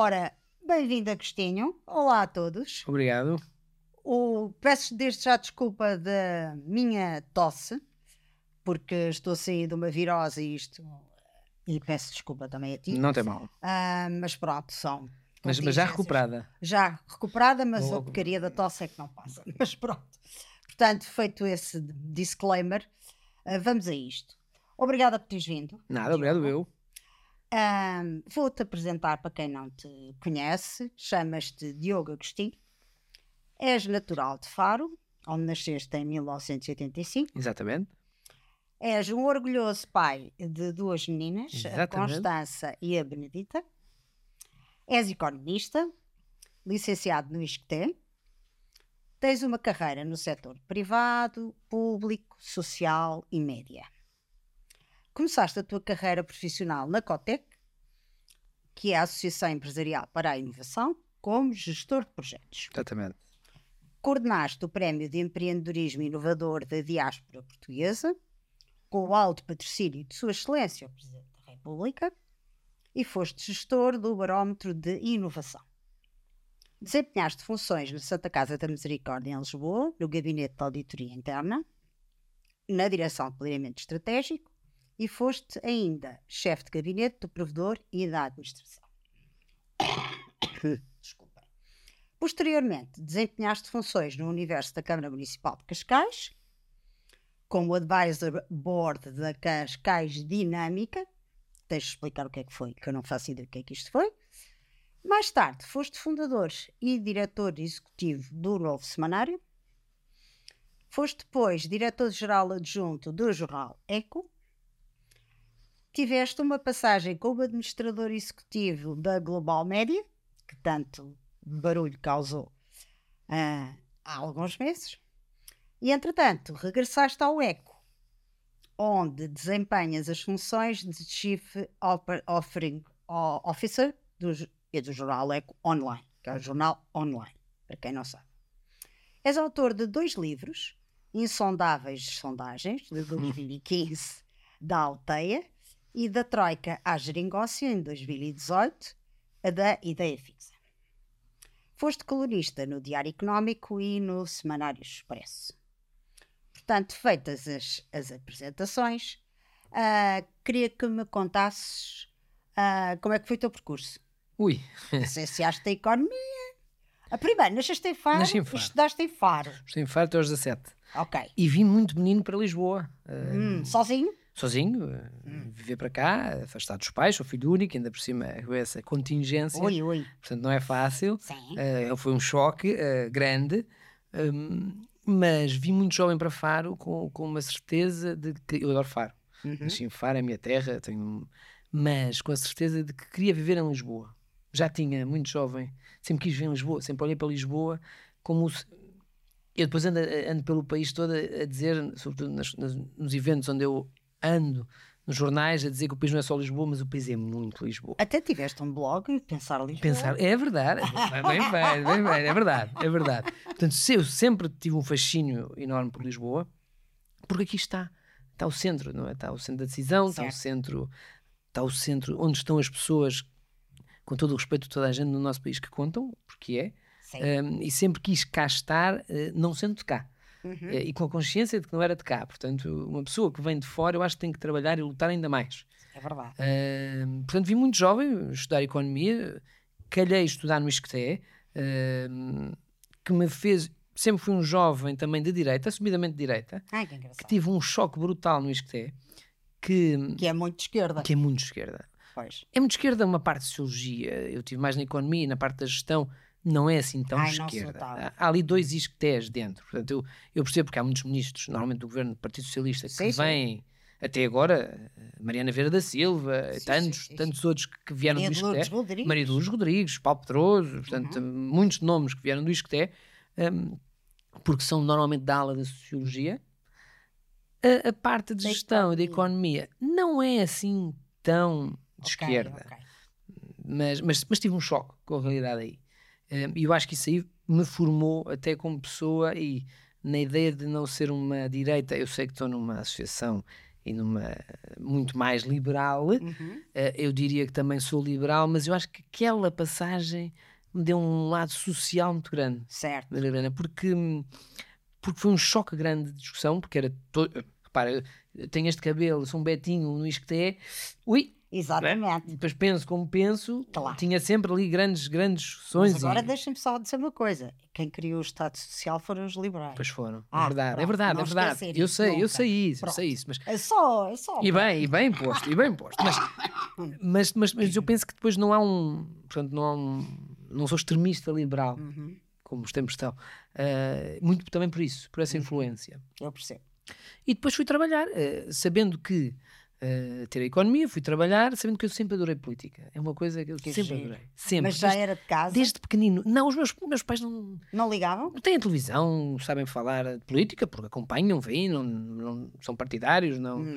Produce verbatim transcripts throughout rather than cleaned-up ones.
Ora, bem-vindo, Agostinho. Olá a todos. Obrigado. O, peço desde já desculpa da minha tosse, porque estou a sair de uma virose e isto... E peço desculpa também a ti. Não tem mal. Ah, mas pronto, são... Mas, mas já recuperada. Já recuperada, mas Oh. a porcaria da tosse é que não passa. Mas pronto. Portanto, feito esse disclaimer, ah, vamos a isto. Obrigada por teres vindo. Nada, obrigado Diogo. eu. Um, vou-te apresentar para quem não te conhece. Chamas-te Diogo Agostinho. És natural de Faro, onde nasceste em mil novecentos e oitenta e cinco. Exatamente. És um orgulhoso pai de duas meninas, a Exatamente. Constança e a Benedita. És economista, licenciado no ISCTE. Tens uma carreira no setor privado, público, social e média. Começaste a tua carreira profissional na Cotec, que é a Associação Empresarial para a Inovação, como gestor de projetos. Exatamente. Coordenaste o Prémio de Empreendedorismo Inovador da Diáspora Portuguesa, com o alto patrocínio de Sua Excelência, o Presidente da República, e foste gestor do Barómetro de Inovação. Desempenhaste funções na Santa Casa da Misericórdia em Lisboa, no Gabinete de Auditoria Interna, na Direção de Planeamento Estratégico, e foste ainda chefe de gabinete do provedor e da administração. Desculpem. Posteriormente, desempenhaste funções no universo da Câmara Municipal de Cascais, como Advisor Board da Cascais Dinâmica. Tens de explicar o que é que foi, que eu não faço ideia do que é que isto foi. Mais tarde, foste fundador e diretor executivo do Novo Semanário. Foste depois diretor-geral adjunto do jornal Eco. Tiveste uma passagem como administrador executivo da Global Média, que tanto barulho causou ah, há alguns meses. E, entretanto, regressaste ao Eco, onde desempenhas as funções de Chief Offering Officer do, e do jornal Eco Online, que é o jornal online, para quem não sabe. És autor de dois livros, Insondáveis Sondagens, de dois mil e quinze, da Alteia, e da Troika à Geringonça, em dois mil e dezoito, a da Ideia Fixa. Foste colunista no Diário Económico e no Semanário Expresso. Portanto, feitas as, as apresentações, uh, queria que me contasses uh, como é que foi o teu percurso. Ui. Licenciaste a Economia. A primeira, nasceste em Faro, Nasci em Faro. estudaste em Faro. Estou em Faro até aos dezassete. Ok. E vim muito menino para Lisboa. Uh, Hum, sozinho? sozinho, uh, Hum. viver para cá, afastado dos pais, sou filho único, ainda por cima com essa contingência. Ui, ui. Portanto, não é fácil. Sim. Uh, foi um choque uh, grande. Um, mas vim muito jovem para Faro com, com uma certeza de que eu adoro Faro. Uhum. Nasci em Faro, é a minha terra, tenho, mas com a certeza de que queria viver em Lisboa. Já tinha, muito jovem, sempre quis viver em Lisboa, sempre olhei para Lisboa como se, eu depois ando, ando pelo país todo a, a dizer, sobretudo nas, nas, nos eventos onde eu ando, nos jornais, a dizer que o país não é só Lisboa, mas o país é muito Lisboa. Até tiveste um blog, Pensar Lisboa. Pensar, é verdade, é bem, bem, bem, bem, bem, é verdade, é verdade. Portanto, eu sempre tive um fascínio enorme por Lisboa, porque aqui está, está o centro, não é? Está o centro da decisão, está o centro, está o centro onde estão as pessoas, com todo o respeito de toda a gente no nosso país que contam, porque é, um, e sempre quis cá estar, uh, não sendo de cá. Uhum. E com a consciência de que não era de cá. Portanto, uma pessoa que vem de fora, eu acho que tem que trabalhar e lutar ainda mais. É verdade. Uh, portanto, vim muito jovem estudar Economia, calhei estudar no ISCTE, uh, que me fez... Sempre fui um jovem também de direita, assumidamente de direita, Ai, que engraçado. que tive um choque brutal no ISCTE, que, Que é muito de esquerda. que é muito de esquerda. Pois. É muito de esquerda uma parte de Sociologia, eu tive mais na Economia, na parte da gestão, não é assim tão Ai, de não esquerda. sou Há, há ali dois ISCTEs dentro. Portanto, eu, eu percebo porque há muitos ministros, normalmente do governo do Partido Socialista, que Sim, sim. vêm, até agora, Mariana Vieira da Silva, Sim, tantos, sim, sim. tantos outros que vieram Maria do de Lourdes ISCTE. Rodrigues. Maria de Lourdes Rodrigues, Paulo Pedroso, portanto, muitos nomes que vieram do ISCTE, um, porque são normalmente da ala da Sociologia. A, a parte de Da gestão e da economia. economia não é assim tão de Ok, esquerda. ok. Mas, mas, mas tive um choque com a realidade aí. E eu acho que isso aí me formou até como pessoa e na ideia de não ser uma direita. Eu sei que estou numa associação e numa muito mais liberal. Uhum. Uh, eu diria que também sou liberal, mas eu acho que aquela passagem me deu um lado social muito grande. Certo. Maria Helena, porque, porque foi um choque grande de discussão, porque era todo... Repara, eu tenho este cabelo, sou um betinho no Isqueté, ui! Exatamente. Né? Depois penso como penso, Claro. Tinha sempre ali grandes, grandes discussões. Mas agora e... deixa-me só dizer uma coisa: quem criou o Estado Social foram os liberais. Pois foram, ah, é verdade, pronto, é verdade, não é verdade. Eu isso sei, nunca. eu sei isso, Pronto. eu sei isso. Mas... É só, é só. E bem, e bem posto, e bem posto. Mas, mas, mas, mas eu penso que depois não há um. Portanto, não há um. Não sou extremista liberal, uhum. como os tempos estão. Uh, muito também por isso, por essa influência. Eu percebo. E depois fui trabalhar, uh, sabendo que. Uh, ter a economia, fui trabalhar, sabendo que eu sempre adorei política. É uma coisa que eu que sempre giro. adorei. Sempre. Mas já desde, era de casa? Desde pequenino. Não, os meus, meus pais não. Não ligavam? Não têm televisão, sabem falar de política, porque acompanham, veem, não, não são partidários, não. Hum.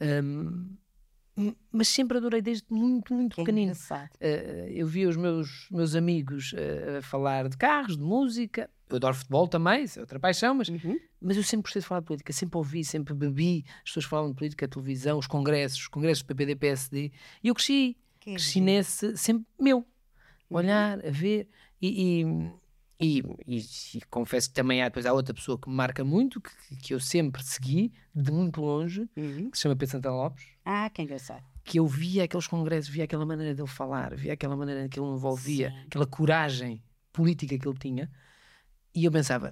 Um, mas sempre adorei desde muito, muito Que pequenino. engraçado. Uh, eu via os meus, meus amigos uh, a falar de carros, de música. Eu adoro futebol também, isso é outra paixão, mas, Uhum. mas eu sempre gostei de falar de política, sempre ouvi, sempre bebi. As pessoas falavam de política, a televisão, os congressos, os congressos do P P D, P S D. E eu cresci, Que cresci giro. nesse, sempre meu, Uhum. olhar, a ver. E, e, e, e, e confesso que também há, depois há outra pessoa que me marca muito, que, que eu sempre segui, de muito longe, Uhum. que se chama Pedro Santana Lopes. Ah, que engraçado. Que eu via aqueles congressos, via aquela maneira dele falar, via aquela maneira que ele envolvia, Sim. aquela coragem política que ele tinha, e eu pensava,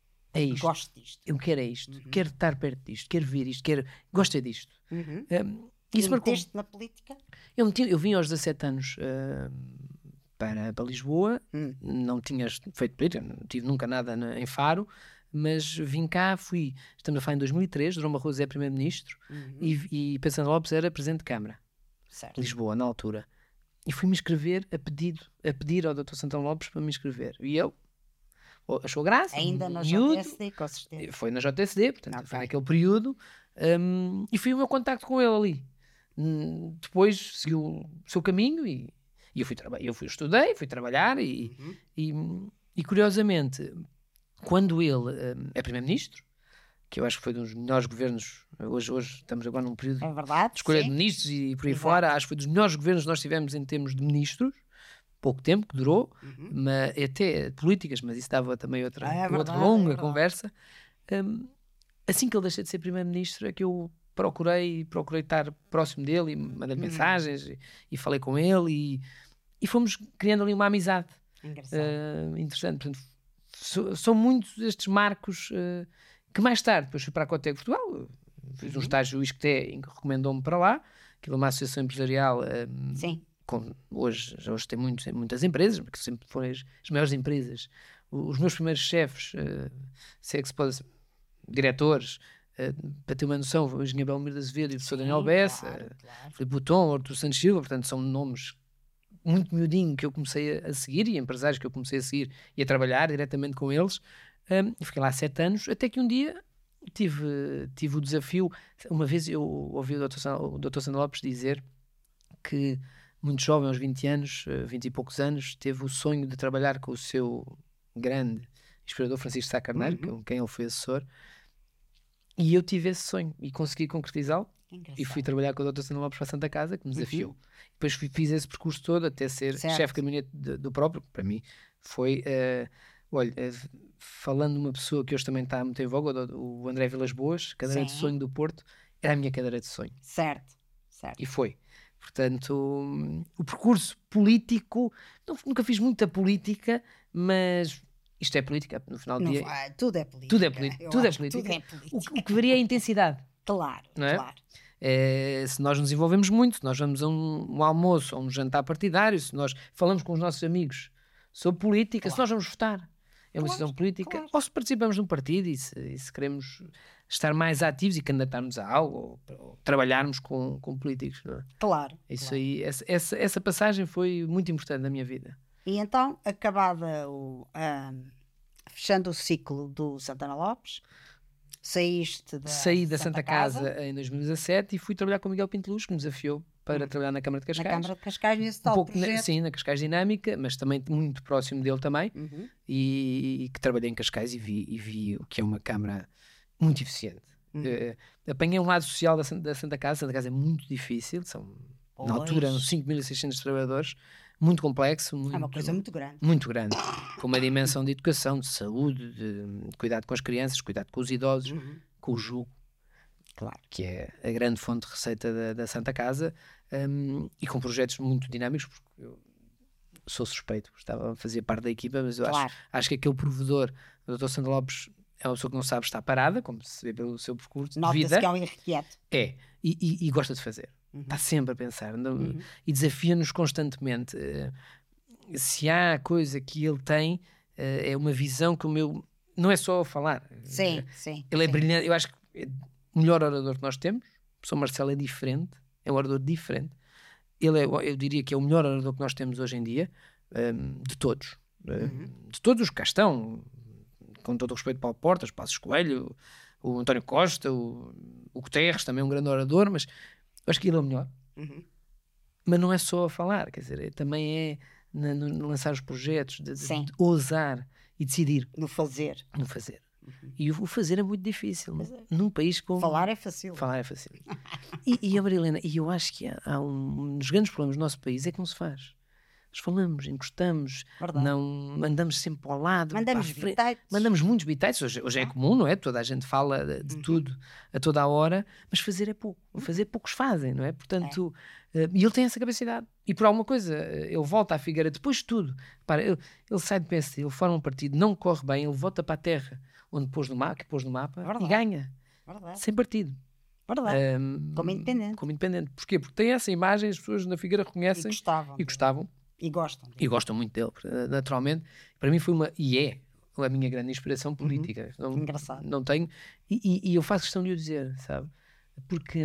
é isto, Gosto disto. eu quero é isto, Uhum. quero estar perto disto, quero ver isto, quero... gosto é disto. Uhum. Um, isso marcou. Meteste na política? Eu, meti, eu vim aos dezassete anos uh, para, para Lisboa, Hum. não tinha feito política, não tive nunca nada na, em Faro, mas vim cá, fui, estamos a falar em dois mil e três, Durão Barroso é primeiro-ministro, Uhum. e, e Pedro Santana Lopes era presidente de Câmara. Certo. Lisboa, na altura. E fui-me inscrever a, pedido, a pedir ao doutor Santana Lopes para me inscrever. E ele oh, achou graça. Ainda um na miúdo, J S D, com certeza. foi na J S D, portanto, Okay. foi naquele período. Um, e fui o meu contacto com ele ali. Um, depois seguiu o seu caminho e, e eu, fui eu fui estudei, fui trabalhar e, Uhum. e, e curiosamente, quando ele um, é primeiro-ministro, que eu acho que foi um dos melhores governos, hoje, hoje estamos agora num período É verdade. de escolha sim. de ministros e por aí Exato. fora, acho que foi dos melhores governos que nós tivemos em termos de ministros, pouco tempo que durou, Uhum. mas, até políticas, mas isso dava também outra, É verdade, outra longa é verdade. conversa. Um, assim que ele deixou de ser primeiro-ministro é que eu procurei, procurei estar próximo dele e mandei Uhum. mensagens e, e falei com ele e, e fomos criando ali uma amizade Engraçado. uh, interessante. Portanto, so, são muitos estes marcos uh, que mais tarde, depois fui para a Cotec Portugal, fiz um Uhum. estágio Isqueté em que recomendou-me para lá, aquilo é uma associação empresarial, um, Sim. com, hoje, hoje tem muitos, muitas empresas, porque sempre foram as, as maiores empresas. Os meus primeiros chefes, uh, se é que se pode, diretores, uh, para ter uma noção, o engenheiro Belmiro de Azevedo e o professor Sim, Daniel Bessa, claro, uh, claro. Filipe Bouton, Artur Santos Silva, portanto são nomes muito miudinho que eu comecei a, a seguir e empresários que eu comecei a seguir e a trabalhar diretamente com eles. Um, e fiquei lá sete anos, até que um dia tive, tive o desafio. Uma vez eu ouvi o doutor Santana Lopes dizer que, muito jovem, aos vinte anos, vinte e poucos anos, teve o sonho de trabalhar com o seu grande inspirador Francisco Sá Carneiro, Uhum. com quem ele foi assessor, e eu tive esse sonho e consegui concretizá-lo. E fui trabalhar com o doutor Santana Lopes para a Santa Casa, que me desafiou. Uhum. Depois fui, fiz esse percurso todo até ser Certo. chefe de gabinete de, do próprio, que para mim foi, uh, olha, uh, falando de uma pessoa que hoje também está muito em voga, o, o André Vilas Boas, cadeira Sim. de sonho do Porto, era a minha cadeira de sonho. Certo, certo. E foi. Portanto, um, o percurso político, não, nunca fiz muita política, mas isto é política, no final do Não, dia. vai, tudo é política. Tudo é, política, tudo é política. Tudo é política. O, o que varia é a intensidade. Claro, não é? claro. É, se nós nos envolvemos muito, se nós vamos a um, um almoço ou um jantar partidário, se nós falamos com os nossos amigos sobre política, Claro. se nós vamos votar, é uma Claro, decisão política, claro. ou se participamos de um partido e se, e se queremos estar mais ativos e candidatarmos a algo ou, ou trabalharmos com, com políticos. Não é? Claro. Isso claro. aí, essa, essa, essa passagem foi muito importante na minha vida. E então, acabada o. Um, fechando o ciclo do Santana Lopes, saíste da Saí da Santa, Santa Casa, Casa em dois mil e dezassete e fui trabalhar com o Miguel Pinto Luz, que me desafiou para hum. trabalhar na Câmara de Cascais. Na Câmara de Cascais, nesse um tal pouco projeto. Na, sim, na Cascais Dinâmica, mas também muito próximo dele também. Uhum. E, e que trabalhei em Cascais e vi, e vi o que é uma Câmara muito eficiente. Uhum. Uh, apanhei um lado social da, da Santa Casa. A Santa Casa é muito difícil, são, na altura, uns cinco mil e seiscentos trabalhadores, muito complexo. Muito, é uma coisa muito grande. Muito grande, com uma dimensão de educação, de saúde, de, de cuidado com as crianças, cuidado com os idosos, uhum. com o jugo, claro, que é a grande fonte de receita da, da Santa Casa, um, e com projetos muito dinâmicos, porque eu sou suspeito, estava a fazer parte da equipa, mas eu claro. acho, acho que aquele provedor, o doutor Sandro Lopes, é uma pessoa que não sabe estar parada, como se vê pelo seu percurso de vida. Nota-se que é um irrequieto. É, e, e, e gosta de fazer. Uhum. Está sempre a pensar. Não, uhum. E desafia-nos constantemente. Uh, se há coisa que ele tem, uh, é uma visão que o meu... Não é só falar. Sim, uh, sim. Ele é sim. brilhante. Eu acho que é o melhor orador que nós temos. O professor Marcelo é diferente. É um orador diferente. Ele é, eu diria que é o melhor orador que nós temos hoje em dia. Um, de todos. Uhum. Uh, de todos os que cá estão. Com todo o respeito, Paulo Portas, Passos Coelho, o António Costa, o, o Guterres, também um grande orador, mas eu acho que ele é o melhor. Uhum. Mas não é só a falar, quer dizer, é, também é na, no, no lançar os projetos, de, de, de ousar e decidir. No fazer. No fazer. Uhum. E o, o fazer é muito difícil. Fazer. Num país como... Falar é fácil. Falar é fácil. e, e a Marilena, e eu acho que há, há um, um dos grandes problemas do nosso país é que não se faz. Nós falamos, encostamos, Verdade. não mandamos sempre ao lado. Mandamos bitites. Mandamos muitos bitites. Hoje, hoje é comum, não é? Toda a gente fala de, de uhum. tudo a toda a hora, mas fazer é pouco. Fazer poucos fazem, não é? Portanto, é. Uh, e ele tem essa capacidade. E por alguma coisa, uh, ele volta à Figueira depois de tudo. Para, ele, ele sai do P S D, ele forma um partido, não corre bem, ele volta para a terra onde pôs no mapa, que pôs no mapa Verdade. e ganha. Verdade. Sem partido. Verdade. Um, como independente. Como independente. Porquê? Porque tem essa imagem, as pessoas na Figueira reconhecem e gostavam. E gostavam. E gostam. E gostam muito dele, naturalmente. Para mim foi uma, e é, a minha grande inspiração política. Uhum. Não, Engraçado. Não tenho, e, e, e eu faço questão de o dizer, sabe? Porque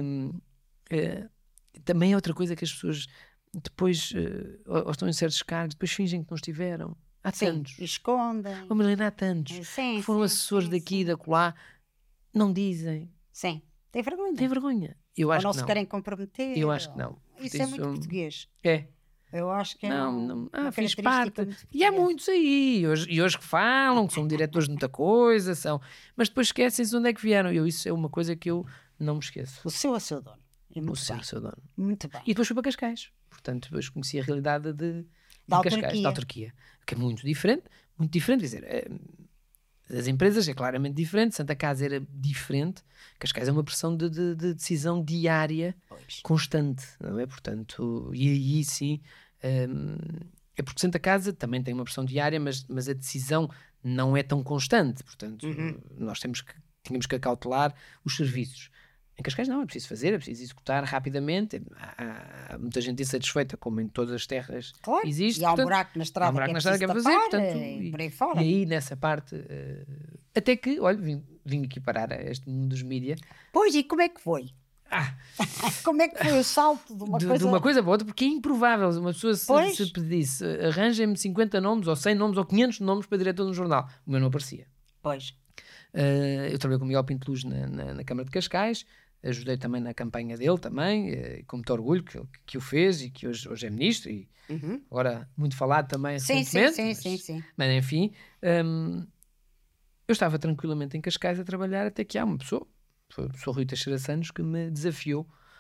uh, também é outra coisa que as pessoas depois, uh, ou estão em certos cargos, depois fingem que não estiveram. Há sim, tantos. Escondem. Oh, Marlene, há tantos. Sim, que foram sim, assessores sim, daqui e sim. da colá, não dizem. Sim. Tem vergonha. Tem vergonha. Eu acho ou não que se não. querem comprometer. Eu acho que não. Isso é muito português. É. Eu acho que é não, um, não. Ah, uma fiz parte. E há portuguesa. muitos aí, hoje, e hoje que falam, que são diretores de muita coisa, são, mas depois esquecem-se de onde é que vieram. Eu, isso é uma coisa que eu não me esqueço. O seu é seu dono. É muito o seu bem. é seu dono. Muito bem. E depois fui para Cascais. Portanto, depois conheci a realidade de, de da Cascais, autarquia. da autarquia. Que é muito diferente, muito diferente. Quer dizer, é, as empresas é claramente diferente, Santa Casa era diferente, Cascais é uma pressão de, de, de decisão diária, pois. constante, não é? Portanto, e aí sim, hum, é porque Santa Casa também tem uma pressão diária, mas, mas a decisão não é tão constante, portanto, uhum. nós temos que, tínhamos que acautelar os serviços. Em Cascais não, é preciso fazer, é preciso executar rapidamente. Há, há muita gente insatisfeita, como em todas as terras claro. existe. E há um portanto, buraco na estrada, há um buraco que, é na estrada que é fazer. tapar, Portanto, e, e, por aí fora. e aí, nessa parte, uh, até que, olha, vim, vim aqui parar a este mundo dos mídia. Pois, e como é que foi? Ah, como é que foi o salto de uma de, coisa... de uma coisa para outra? Porque é improvável. Uma pessoa se, se pedisse, arranjem-me cinquenta nomes, ou cem nomes, ou quinhentos nomes para diretor de um jornal. O meu não aparecia. Pois. Uh, eu trabalhei com o Miguel Pinto Luz na, na, na Câmara de Cascais. Ajudei também na campanha dele também, eh, com muito orgulho que, que o fez e que hoje, hoje é ministro e uhum. agora muito falado também sim, recentemente. Sim, mas, sim, sim, sim. Mas enfim, hum, eu estava tranquilamente em Cascais a trabalhar até que há uma pessoa, foi o professor Rui Teixeira Santos, que me desafiou,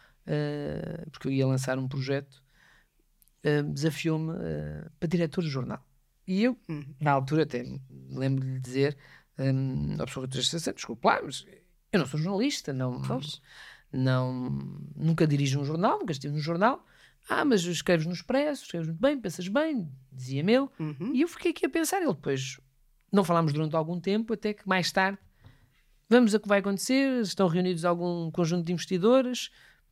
uh, porque eu ia lançar um projeto, uh, desafiou-me uh, para diretor de jornal. E eu, uhum. na altura, até lembro de dizer um, ao professor Rui Teixeira Santos, desculpa lá, mas... eu não sou jornalista, não, não, nunca dirijo um jornal, nunca estive no jornal. Ah, mas escreves no Expresso, escreves muito bem, pensas bem, dizia-me ele. Uhum. E eu fiquei aqui a pensar. Ele depois, não falámos durante algum tempo, até que mais tarde, vamos a que vai acontecer, estão reunidos algum conjunto de investidores.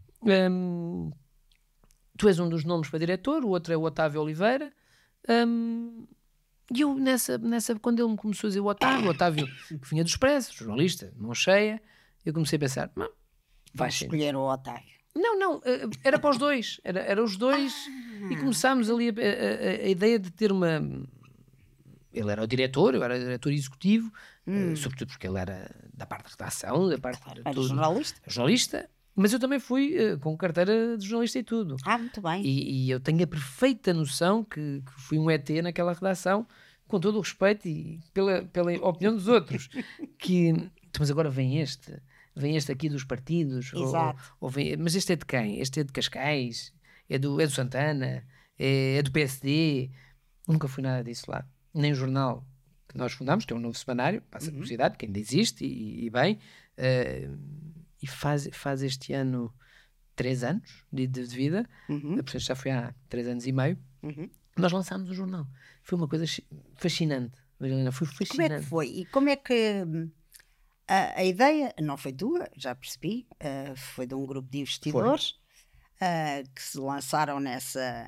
Um, tu és um dos nomes para diretor, o outro é o Otávio Oliveira. Um, E eu, nessa, nessa, quando ele me começou a dizer o Otávio, o Otávio que vinha do Expresso, jornalista, mão cheia, eu comecei a pensar, não, vai escolher o Otávio. Não, não, era para os dois, era, era os dois, ah. E começámos ali a, a, a ideia de ter uma... Ele era o diretor, eu era o diretor executivo, hum. uh, sobretudo porque ele era da parte de redação, da parte claro, de era tudo. jornalista. Jornalista. Mas eu também fui uh, com carteira de jornalista e tudo. Ah, muito bem. E, e eu tenho a perfeita noção que, que fui um E T naquela redação, com todo o respeito e pela, pela opinião dos outros. Que, mas agora vem este, vem este aqui dos partidos, ou, ou vem, mas este é de quem? Este é de Cascais, é do, é do Santana, é, é do P S D. Nunca fui nada disso lá. Nem o jornal que nós fundámos, que é um novo semanário, passa a publicidade, que ainda existe, e, e bem, uh, e faz, faz este ano três anos de, de vida, uhum. portanto já foi há três anos e meio, uhum. nós lançámos o jornal. Foi uma coisa fascinante, Marilena, foi fascinante. Como é que foi? E como é que a, a ideia, não foi tua, já percebi, uh, foi de um grupo de investidores uh, que se lançaram nessa...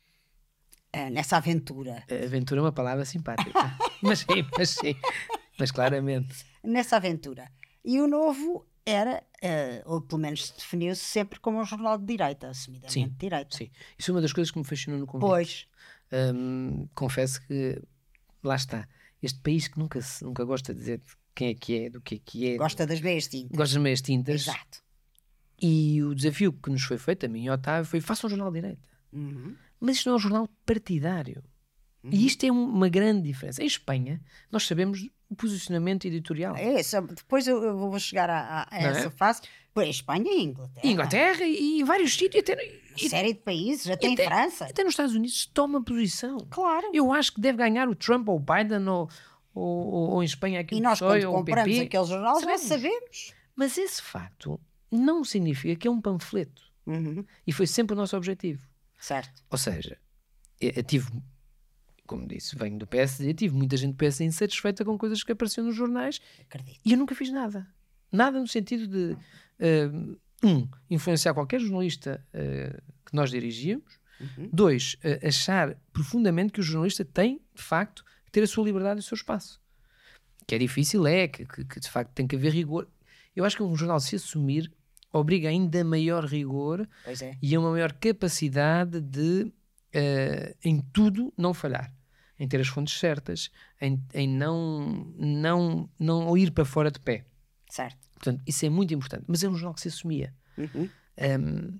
nessa aventura. Aventura é uma palavra simpática. mas sim, mas sim. Mas claramente. Nessa aventura. E o Novo era, uh, ou pelo menos definiu-se sempre como um jornal de direita, assumidamente sim, de direita. Sim, isso é uma das coisas que me fascinou no convite. Pois. Um, confesso que, lá está, este país que nunca, se, nunca gosta de dizer quem é que é, do que é que é. Gosta das meias tintas. Gosta das meias tintas. Exato. E o desafio que nos foi feito, a mim e ao Otávio, foi: faça um jornal de direita. Uhum. Mas isto não é um jornal partidário. Uhum. E isto é uma grande diferença. Em Espanha, nós sabemos o posicionamento editorial. É isso. Depois eu, eu vou chegar a, a essa é? fase. Por Espanha e Inglaterra. Inglaterra e, e vários sítios. Até, e, série de países, até em até, França. Até nos Estados Unidos se toma posição. Claro. Eu acho que deve ganhar o Trump ou o Biden ou, ou, ou em Espanha aqui e o nós, P S O E quando ou o P P. compramos aquele jornal, sabemos. já sabemos. Mas esse facto não significa que é um panfleto. Uhum. E foi sempre o nosso objetivo. Certo. Ou seja, eu tive, como disse, venho do P S D, tive muita gente do P S D insatisfeita com coisas que apareciam nos jornais. Acredito. E eu nunca fiz nada. Nada no sentido de, uh, um, influenciar qualquer jornalista uh, que nós dirigíamos. Uhum. Dois, uh, achar profundamente que o jornalista tem, de facto, que ter a sua liberdade e o seu espaço. Que é difícil, é, que, que, que de facto tem que haver rigor. Eu acho que um jornal se assumir obriga ainda a maior rigor pois é. e a uma maior capacidade de Uh, em tudo não falhar, em ter as fontes certas, em, em não, não, não ir para fora de pé. Certo. Portanto, isso é muito importante. Mas é um jornal que se assumia. Uhum. Um,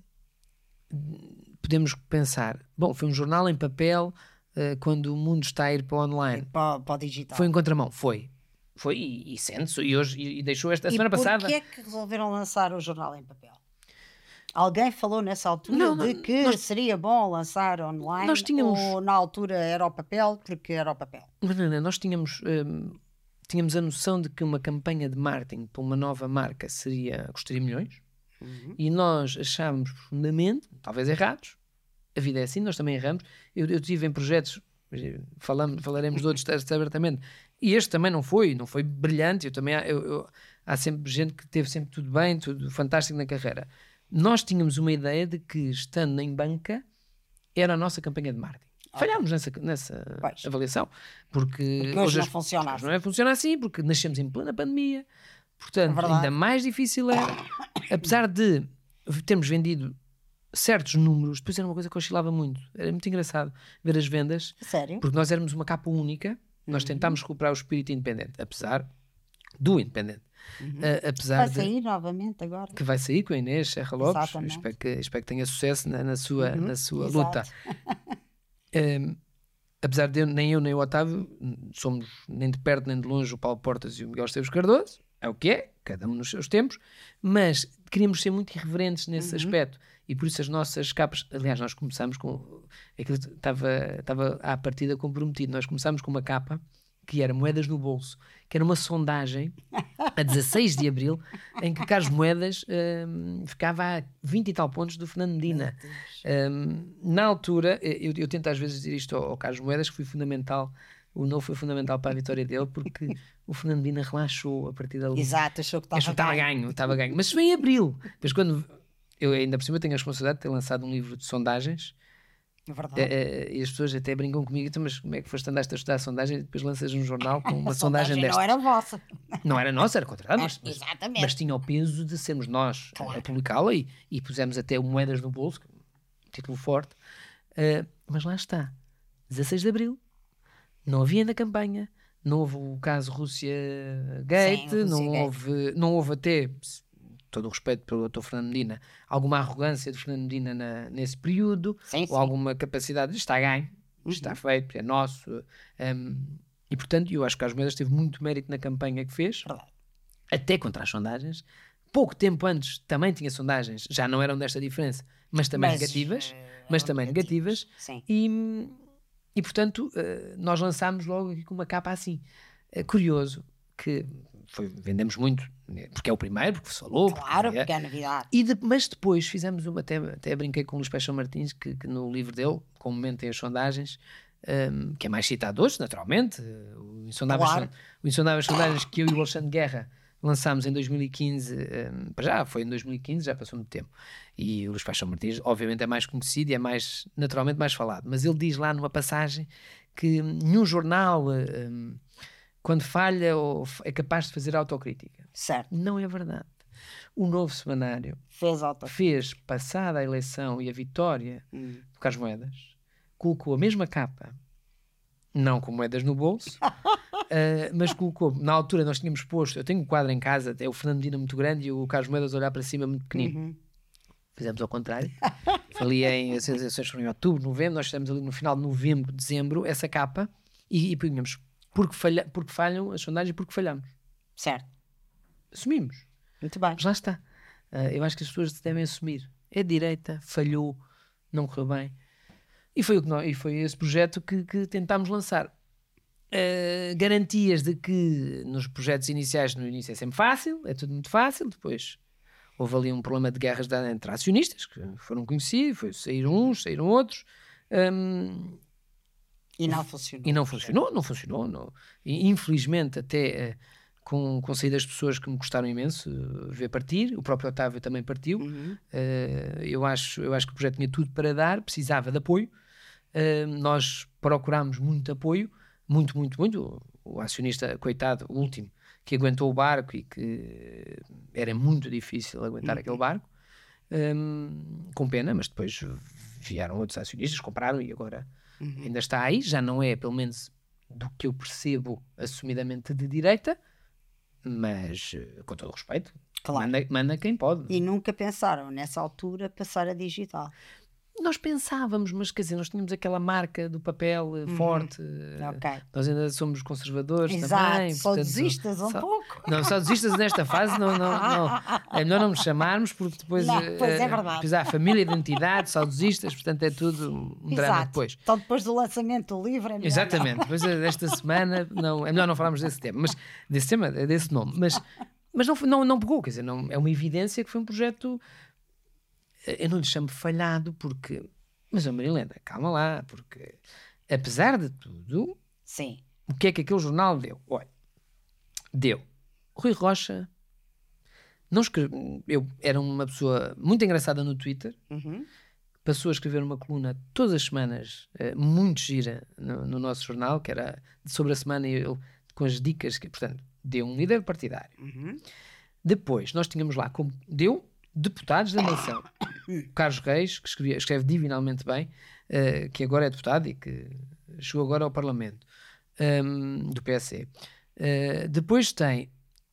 podemos pensar, bom, foi um jornal em papel uh, quando o mundo está a ir para o online. Para, para o digital. Foi em contramão, foi. Foi e, e sente-se, e hoje e, e deixou esta a semana passada. E porquê é que resolveram lançar o jornal em papel? Alguém falou nessa altura não, não, de que nós, seria bom lançar online nós tínhamos, ou na altura era o papel porque era o papel? Não, não, não, nós tínhamos, hum, tínhamos a noção de que uma campanha de marketing para uma nova marca seria, custaria milhões. Uhum. E nós achávamos profundamente, talvez errados, a vida é assim, nós também erramos. Eu, eu tive em projetos, falamos, falaremos de outros testes abertamente, e este também não foi, não foi brilhante. Eu também, eu, eu, há sempre gente que teve sempre tudo bem, tudo fantástico na carreira. Nós tínhamos uma ideia de que, estando em banca, era a nossa campanha de marketing. Okay. Falhámos nessa, nessa avaliação. Porque, porque hoje, hoje não funciona assim. Não é funciona assim, porque nascemos em plena pandemia. Portanto, é ainda mais difícil era. Apesar de termos vendido certos números, depois era uma coisa que oscilava muito. Era muito engraçado ver as vendas. Sério? Porque nós éramos uma capa única. Nós uhum. tentámos recuperar o espírito independente, apesar do independente. Uhum. Uh, apesar vai sair de, novamente agora. Que vai sair com a Inês Serra Lopes. Espero que, espero que tenha sucesso na, na sua, uhum. na sua luta. um, apesar de eu, nem eu nem o Otávio somos nem de perto nem de longe o Paulo Portas e o Miguel Esteves Cardoso. É o que é, cada um nos seus tempos. Mas queríamos ser muito irreverentes nesse uhum. aspecto. E por isso as nossas capas... Aliás, nós começamos com... Aquilo estava, estava à partida comprometido. Nós começámos com uma capa que era Moedas no Bolso, que era uma sondagem a dezasseis de abril, em que Carlos Moedas um, ficava a vinte e tal pontos do Fernando Medina. Um, na altura, eu, eu tento às vezes dizer isto ao, ao Carlos Moedas, que foi fundamental, o não foi fundamental para a vitória dele, porque o Fernando Medina relaxou a partir dali. Exato, achou que estava ganho. Estava ganho. Mas foi em abril. Depois quando... Eu ainda por cima tenho a responsabilidade de ter lançado um livro de sondagens. Verdade. Uh, uh, e as pessoas até brincam comigo, mas como é que foste andaste a estudar a sondagem e depois lanças um jornal com uma sondagem, sondagem destas? Não era vossa. Não era nossa, era contratada, mas, mas, exatamente. mas tinha o peso de sermos nós claro. a publicá-la e, e pusemos até o Moedas no Bolso, um título forte. Uh, mas lá está, dezasseis de abril, não havia ainda campanha, não houve o caso Rússia Gate, Sim, não, Rússia houve, Gate. não houve até... todo o respeito pelo doutor Fernando Medina, alguma arrogância de Fernando Medina na, nesse período, sim, sim. ou alguma capacidade de está ganho, uhum. está feito, é nosso. Um, e, portanto, eu acho que Carlos Moedas teve muito mérito na campanha que fez, Verdade. até contra as sondagens, pouco tempo antes também tinha sondagens, já não eram desta diferença, mas também Mas, negativas, eh, mas eram também negativas, negativas, sim. e, e portanto eh, nós lançámos logo aqui com uma capa assim. É curioso que foi, vendemos muito, né, porque é o primeiro, porque se falou, Claro, porque é- porque é novidade. e de- mas depois fizemos uma, até, até brinquei com o Luís Paixão Martins, que, que no livro dele, com o momento tem as sondagens, um, que é mais citado hoje, naturalmente, uh, o Insondáveis, Claro. Son- o Insondáveis Sondagens, que eu e o Alexandre Guerra lançámos em dois mil e quinze, um, para já foi em dois mil e quinze, já passou muito tempo, e o Luís Paixão Martins obviamente é mais conhecido e é mais, naturalmente mais falado, mas ele diz lá numa passagem que nenhum jornal um, quando falha ou f- é capaz de fazer autocrítica. Certo. Não é verdade. O Novo Semanário Fez auto. fez, passada a eleição e a vitória Hum. do Carlos Moedas, colocou a mesma capa, não com moedas no bolso, uh, mas colocou, na altura nós tínhamos posto, eu tenho um quadro em casa, é o Fernando Medina muito grande e o Carlos Moedas a olhar para cima muito pequenino. Uhum. Fizemos ao contrário. Ali em, as eleições foram em outubro, novembro, nós fizemos ali no final de novembro, dezembro, essa capa, e, e punhamos, porque, falha, porque falham as sondagens e porque falhamos. Certo. Assumimos. Muito bem. Mas lá está. Uh, eu acho que as pessoas devem assumir. É direita, falhou, não correu bem. E foi, o que nós, e foi esse projeto que, que tentámos lançar. Uh, garantias de que nos projetos iniciais, no início é sempre fácil, é tudo muito fácil, depois houve ali um problema de guerras entre acionistas, que foram conhecidos, foi, saíram uns, saíram outros. Um, E não funcionou. E não funcionou, não funcionou. Não. E, infelizmente, até uh, com, com saídas de pessoas que me custaram imenso uh, ver partir, o próprio Otávio também partiu. Uhum. Uh, eu, acho, eu acho que o projeto tinha tudo para dar, precisava de apoio. Uh, nós procurámos muito apoio, muito, muito, muito. O, o acionista, coitado, o último, que aguentou o barco e que era muito difícil aguentar Uhum. aquele barco, um, com pena, mas depois vieram outros acionistas, compraram e agora Uhum. ainda está aí, já não é, pelo menos do que eu percebo, assumidamente de direita, mas com todo o respeito, Claro. manda, manda quem pode. E nunca pensaram, nessa altura, passar a digital. Nós pensávamos, mas quer dizer, nós tínhamos aquela marca do papel uh, Uhum. forte, Ok. nós ainda somos conservadores Exato. também. Saudosistas um só, pouco. Não, saudosistas nesta fase não, não, não. É melhor não nos chamarmos, porque depois, Não, uh, pois é verdade. depois há família, identidade, saudosistas, portanto é tudo um drama Exato. depois. Então depois do lançamento do livro é melhor Exatamente, não. depois desta semana não, é melhor não falarmos desse tema, mas desse tema, desse nome, mas, mas não, não, não pegou, quer dizer, não, é uma evidência que foi um projeto, eu não lhe chamo falhado, porque, mas a Marilena, calma lá, porque apesar de tudo, Sim. o que é que aquele jornal deu? Olha, deu. Rui Rocha, não escreve, eu era uma pessoa muito engraçada no Twitter, Uhum. passou a escrever uma coluna todas as semanas, eh, muito gira, no, no nosso jornal, que era sobre a semana, e eu, com as dicas, que, portanto, deu um líder partidário. Uhum. Depois, nós tínhamos lá, como deu, deputados da nação. O Carlos Reis, que escrevia, escreve divinalmente bem, eh, que agora é deputado e que chegou agora ao Parlamento, ehm, do P S C. Eh, depois tem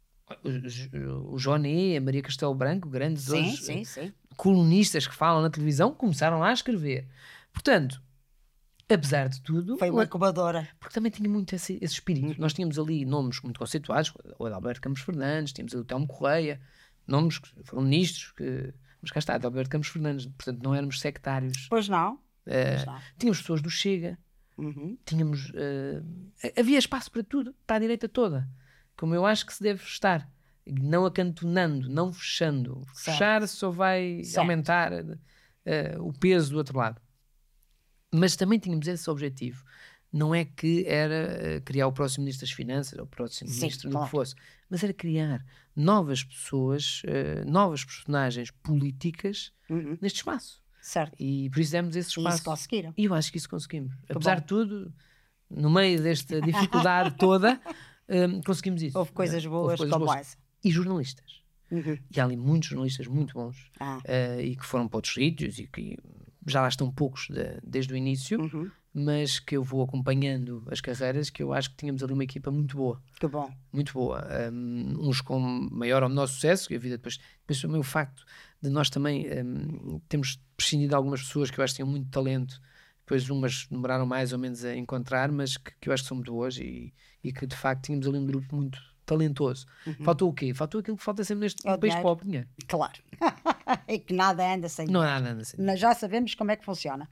o, o Joné, a Maria Castelo Branco, grandes Sim, hoje, sim, sim. colunistas que falam na televisão, começaram lá a escrever. Portanto, apesar de tudo, Foi uma incubadora. porque também tinha muito esse, esse espírito. Nós tínhamos ali nomes muito conceituados, o Adalberto Campos Fernandes, tínhamos ali o Telmo Correia, nomes que foram ministros, que, mas cá está, Adalberto Campos Fernandes, portanto não éramos sectários. Pois não. Eh, Pois não. tínhamos pessoas do Chega, Uhum. tínhamos, eh, havia espaço para tudo, para a direita toda, como eu acho que se deve estar, não acantonando, não fechando. Certo. Fechar só vai Certo. aumentar eh, o peso do outro lado. Mas também tínhamos esse objetivo. Não é que era uh, criar o próximo Ministro das Finanças, ou o próximo Sim, Ministro do claro. que fosse, mas era criar novas pessoas, uh, novas personagens políticas Uhum. neste espaço. Certo. E por isso demos esse E espaço. isso conseguiram. E eu acho que isso conseguimos. Apesar bom. de tudo, no meio desta dificuldade toda, um, conseguimos isso. Houve coisas Uh, boas como boas. essa. E jornalistas. Uhum. E há ali muitos jornalistas muito bons Ah. uh, e que foram para outros sítios e que já lá estão poucos de, desde o início, Uhum. mas que eu vou acompanhando as carreiras, que eu acho que tínhamos ali uma equipa muito boa. Que bom. Muito boa. Um, uns com maior ou menor sucesso, e a vida depois, depois também o facto de nós também um, termos prescindido de algumas pessoas que eu acho que tinham muito talento, depois umas demoraram mais ou menos a encontrar, mas que, que eu acho que são muito boas e, e que de facto tínhamos ali um grupo muito, talentoso. Uhum. Faltou o quê? Faltou aquilo que falta sempre neste É o país dinheiro. pobre, dinheiro. Claro. É que nada anda sem Não dinheiro. há nada assim. Nós já sabemos como é que funciona.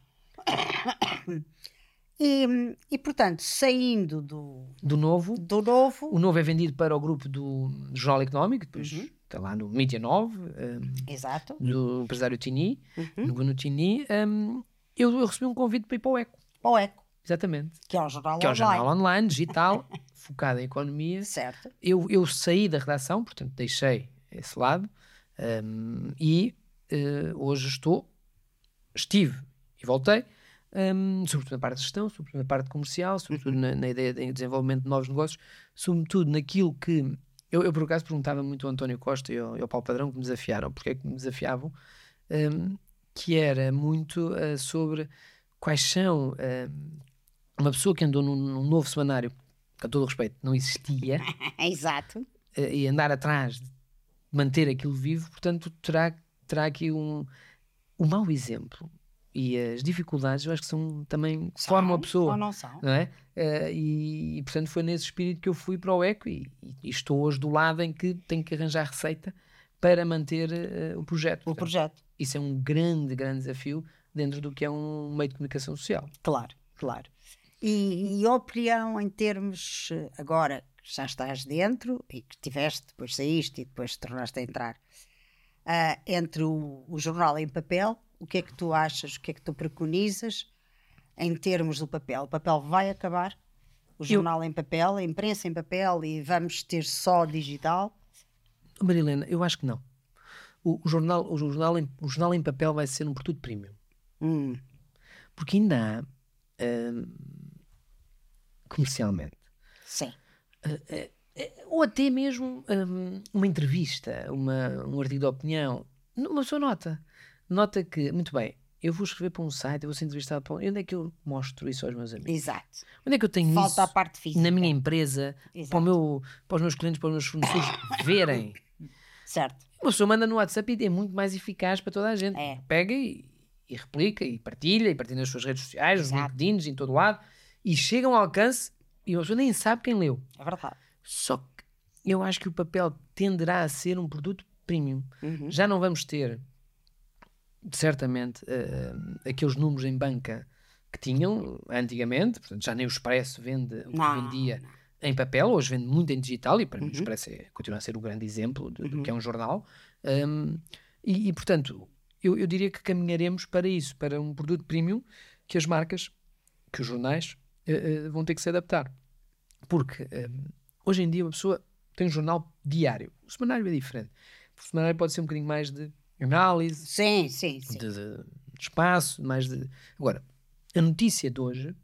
E, e portanto, saindo do, Do Novo, do novo, o Novo é vendido para o grupo do Jornal Económico, depois Uhum. está lá no Mídia nove, um, exato, do empresário Tini, Uhum. no, no Tini, um, eu, eu recebi um convite para ir para o Eco. ao Eco, Exatamente. que é um jornal Que é um online. jornal online, digital, focado em economia. Certo. Eu, eu saí da redação, portanto deixei esse lado, um, e uh, hoje estou, estive e voltei, um, sobretudo na parte de gestão, sobretudo na parte comercial, sobretudo Uhum. na, na ideia de desenvolvimento de novos negócios, sobretudo naquilo que... Eu, eu por acaso perguntava muito ao António Costa e ao, e ao Paulo Padrão que me desafiaram, porque é que me desafiavam, um, que era muito uh, sobre quais são... Uh, uma pessoa que andou num, num novo semanário, com todo o respeito, não existia, Exato. uh, e andar atrás de manter aquilo vivo, portanto terá, terá aqui um, um mau exemplo. E as dificuldades, eu acho que são também que formam a pessoa. Ou não são. Não é? Uh, e, e, portanto, foi nesse espírito que eu fui para o Eco e, e, e estou hoje do lado em que tenho que arranjar receita para manter uh, o projeto. O Portanto, projeto. isso é um grande, grande desafio dentro do que é um meio de comunicação social. Claro, claro. E, e a opinião em termos, eh, agora que já estás dentro e que tiveste, depois saíste e depois te tornaste a entrar, ah, entre o, o jornal em papel, o que é que tu achas, o que é que tu preconizas em termos do papel? O papel vai acabar? O jornal em papel, a imprensa em papel e vamos ter só digital? Marilena, eu acho que não. O, o, jornal, o, jornal em, o jornal em papel vai ser um produto premium. Hum, Porque ainda há, hum, comercialmente, sim. ou até mesmo hum, uma entrevista, uma, um artigo de opinião, uma pessoa nota. Nota que, muito bem, eu vou escrever para um site, eu vou ser entrevistado para um... Onde é que eu mostro isso aos meus amigos? Exato. Onde é que eu tenho Falta isso a parte física. na minha empresa, Exato. para, o meu, para os meus clientes, para os meus fornecedores verem? Certo. Uma pessoa manda no WhatsApp e é muito mais eficaz para toda a gente. É. Pega e, e replica e partilha, e partilha nas suas redes sociais, nos Exato. LinkedIns, em todo lado, e chega ao alcance e a pessoa nem sabe quem leu. É verdade. Só que eu acho que o papel tenderá a ser um produto premium. Uhum. Já não vamos ter, certamente, uh, aqueles números em banca que tinham antigamente, portanto já nem o Expresso vende o que Não, vendia em papel, hoje vende muito em digital e para mim o Uhum. Expresso é, continua a ser o grande exemplo de- do Uhum. que é um jornal. Um, e, e, portanto, eu, eu diria que caminharemos para isso, para um produto premium que as marcas, que os jornais uh, uh, vão ter que se adaptar. Porque um, hoje em dia uma pessoa tem um jornal diário. O semanário é diferente. O semanário pode ser um bocadinho mais de análise, Sim, sim, sim. de, de- de espaço, mais de... Agora, a notícia de hoje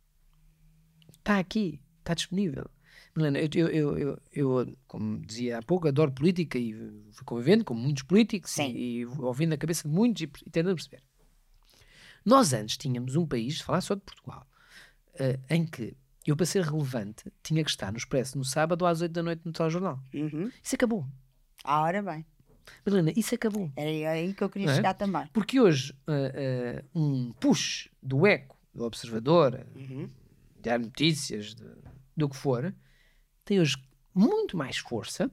está aqui, está disponível. Milena, eu, eu, eu, eu, eu, como dizia há pouco, adoro política e fui convivendo com muitos políticos Sim. e, e ouvindo a cabeça de muitos e, e tentando perceber. Nós antes tínhamos um país, falar só de Portugal, eh, em que eu, para ser relevante, tinha que estar no Expresso no sábado às oito da noite no telejornal. Uhum. Isso acabou. Ah, ora bem. Milena, isso acabou. Era aí que eu queria Não é? chegar também. Porque hoje uh, uh, um push do Eco, do Observador, Uhum. de notícias, de, do que for, tem hoje muito mais força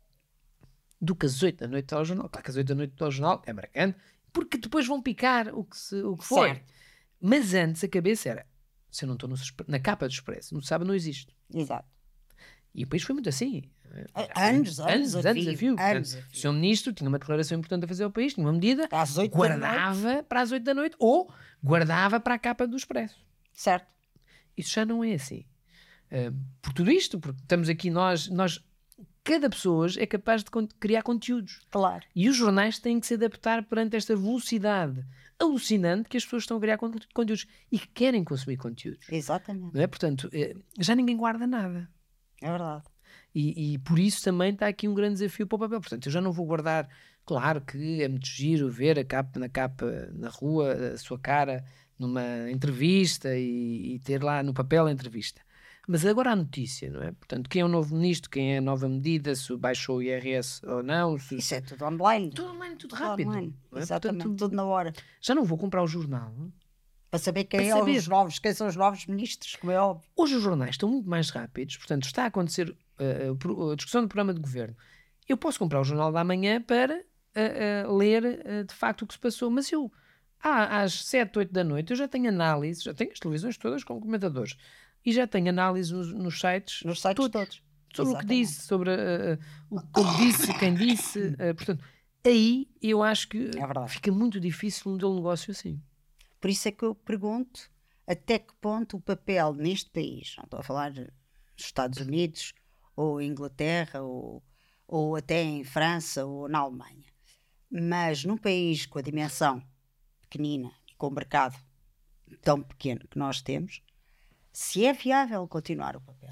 do que as oito da noite do telejornal. Claro que as oito da noite do telejornal é marcante, porque depois vão picar o que, se, o que foi. Certo. Mas antes a cabeça era, se eu não estou no, na capa do Expresso, no sábado não existe. Exato. E o país foi muito assim. Anos, anos, anos, a anos fio, a fio. anos Portanto, a o fio. senhor Ministro tinha uma declaração importante a fazer ao país, tinha uma medida, Às oito da noite. guardava para as oito da noite ou guardava para a capa do Expresso. Certo. Isso já não é assim. Uh, por tudo isto, porque estamos aqui nós, nós, cada pessoa hoje é capaz de con- criar conteúdos. Claro. E os jornais têm que se adaptar perante esta velocidade alucinante que as pessoas estão a criar con- conteúdos e que querem consumir conteúdos. Exatamente. Não é? Portanto, eh, já ninguém guarda nada. É verdade. E, e por isso também está aqui um grande desafio para o papel. Portanto, eu já não vou guardar. Claro que é muito giro ver a capa, na capa, na rua, a sua cara numa entrevista e, e ter lá no papel a entrevista. Mas agora a notícia, não é? Portanto, quem é o novo ministro, quem é a nova medida, se baixou o I R S ou não. Se... Isso é tudo online. Tudo online, tudo Tudo rápido. online. Não é? Exatamente. Portanto, Tudo na hora. já não vou comprar o jornal. Para saber quem Para é saber. os novos, quem são os novos ministros, como é óbvio. Hoje os jornais estão muito mais rápidos, portanto está a acontecer uh, a discussão do programa de governo, eu posso comprar o Jornal da Manhã para uh, uh, ler uh, de facto o que se passou, mas eu ah, às sete, oito da noite eu já tenho análise, já tenho as televisões todas com comentadores e já tenho análise nos, nos sites, nos sites todos, todos. sobre Exatamente. o que disse, sobre uh, o que disse, quem disse, uh, portanto, aí eu acho que é fica muito difícil um modelo de negócio assim. Por isso é que eu pergunto até que ponto o papel neste país, não estou a falar dos Estados Unidos ou Inglaterra ou, ou até em França ou na Alemanha, mas num país com a dimensão pequenina e com o mercado tão pequeno que nós temos, se é viável continuar o papel.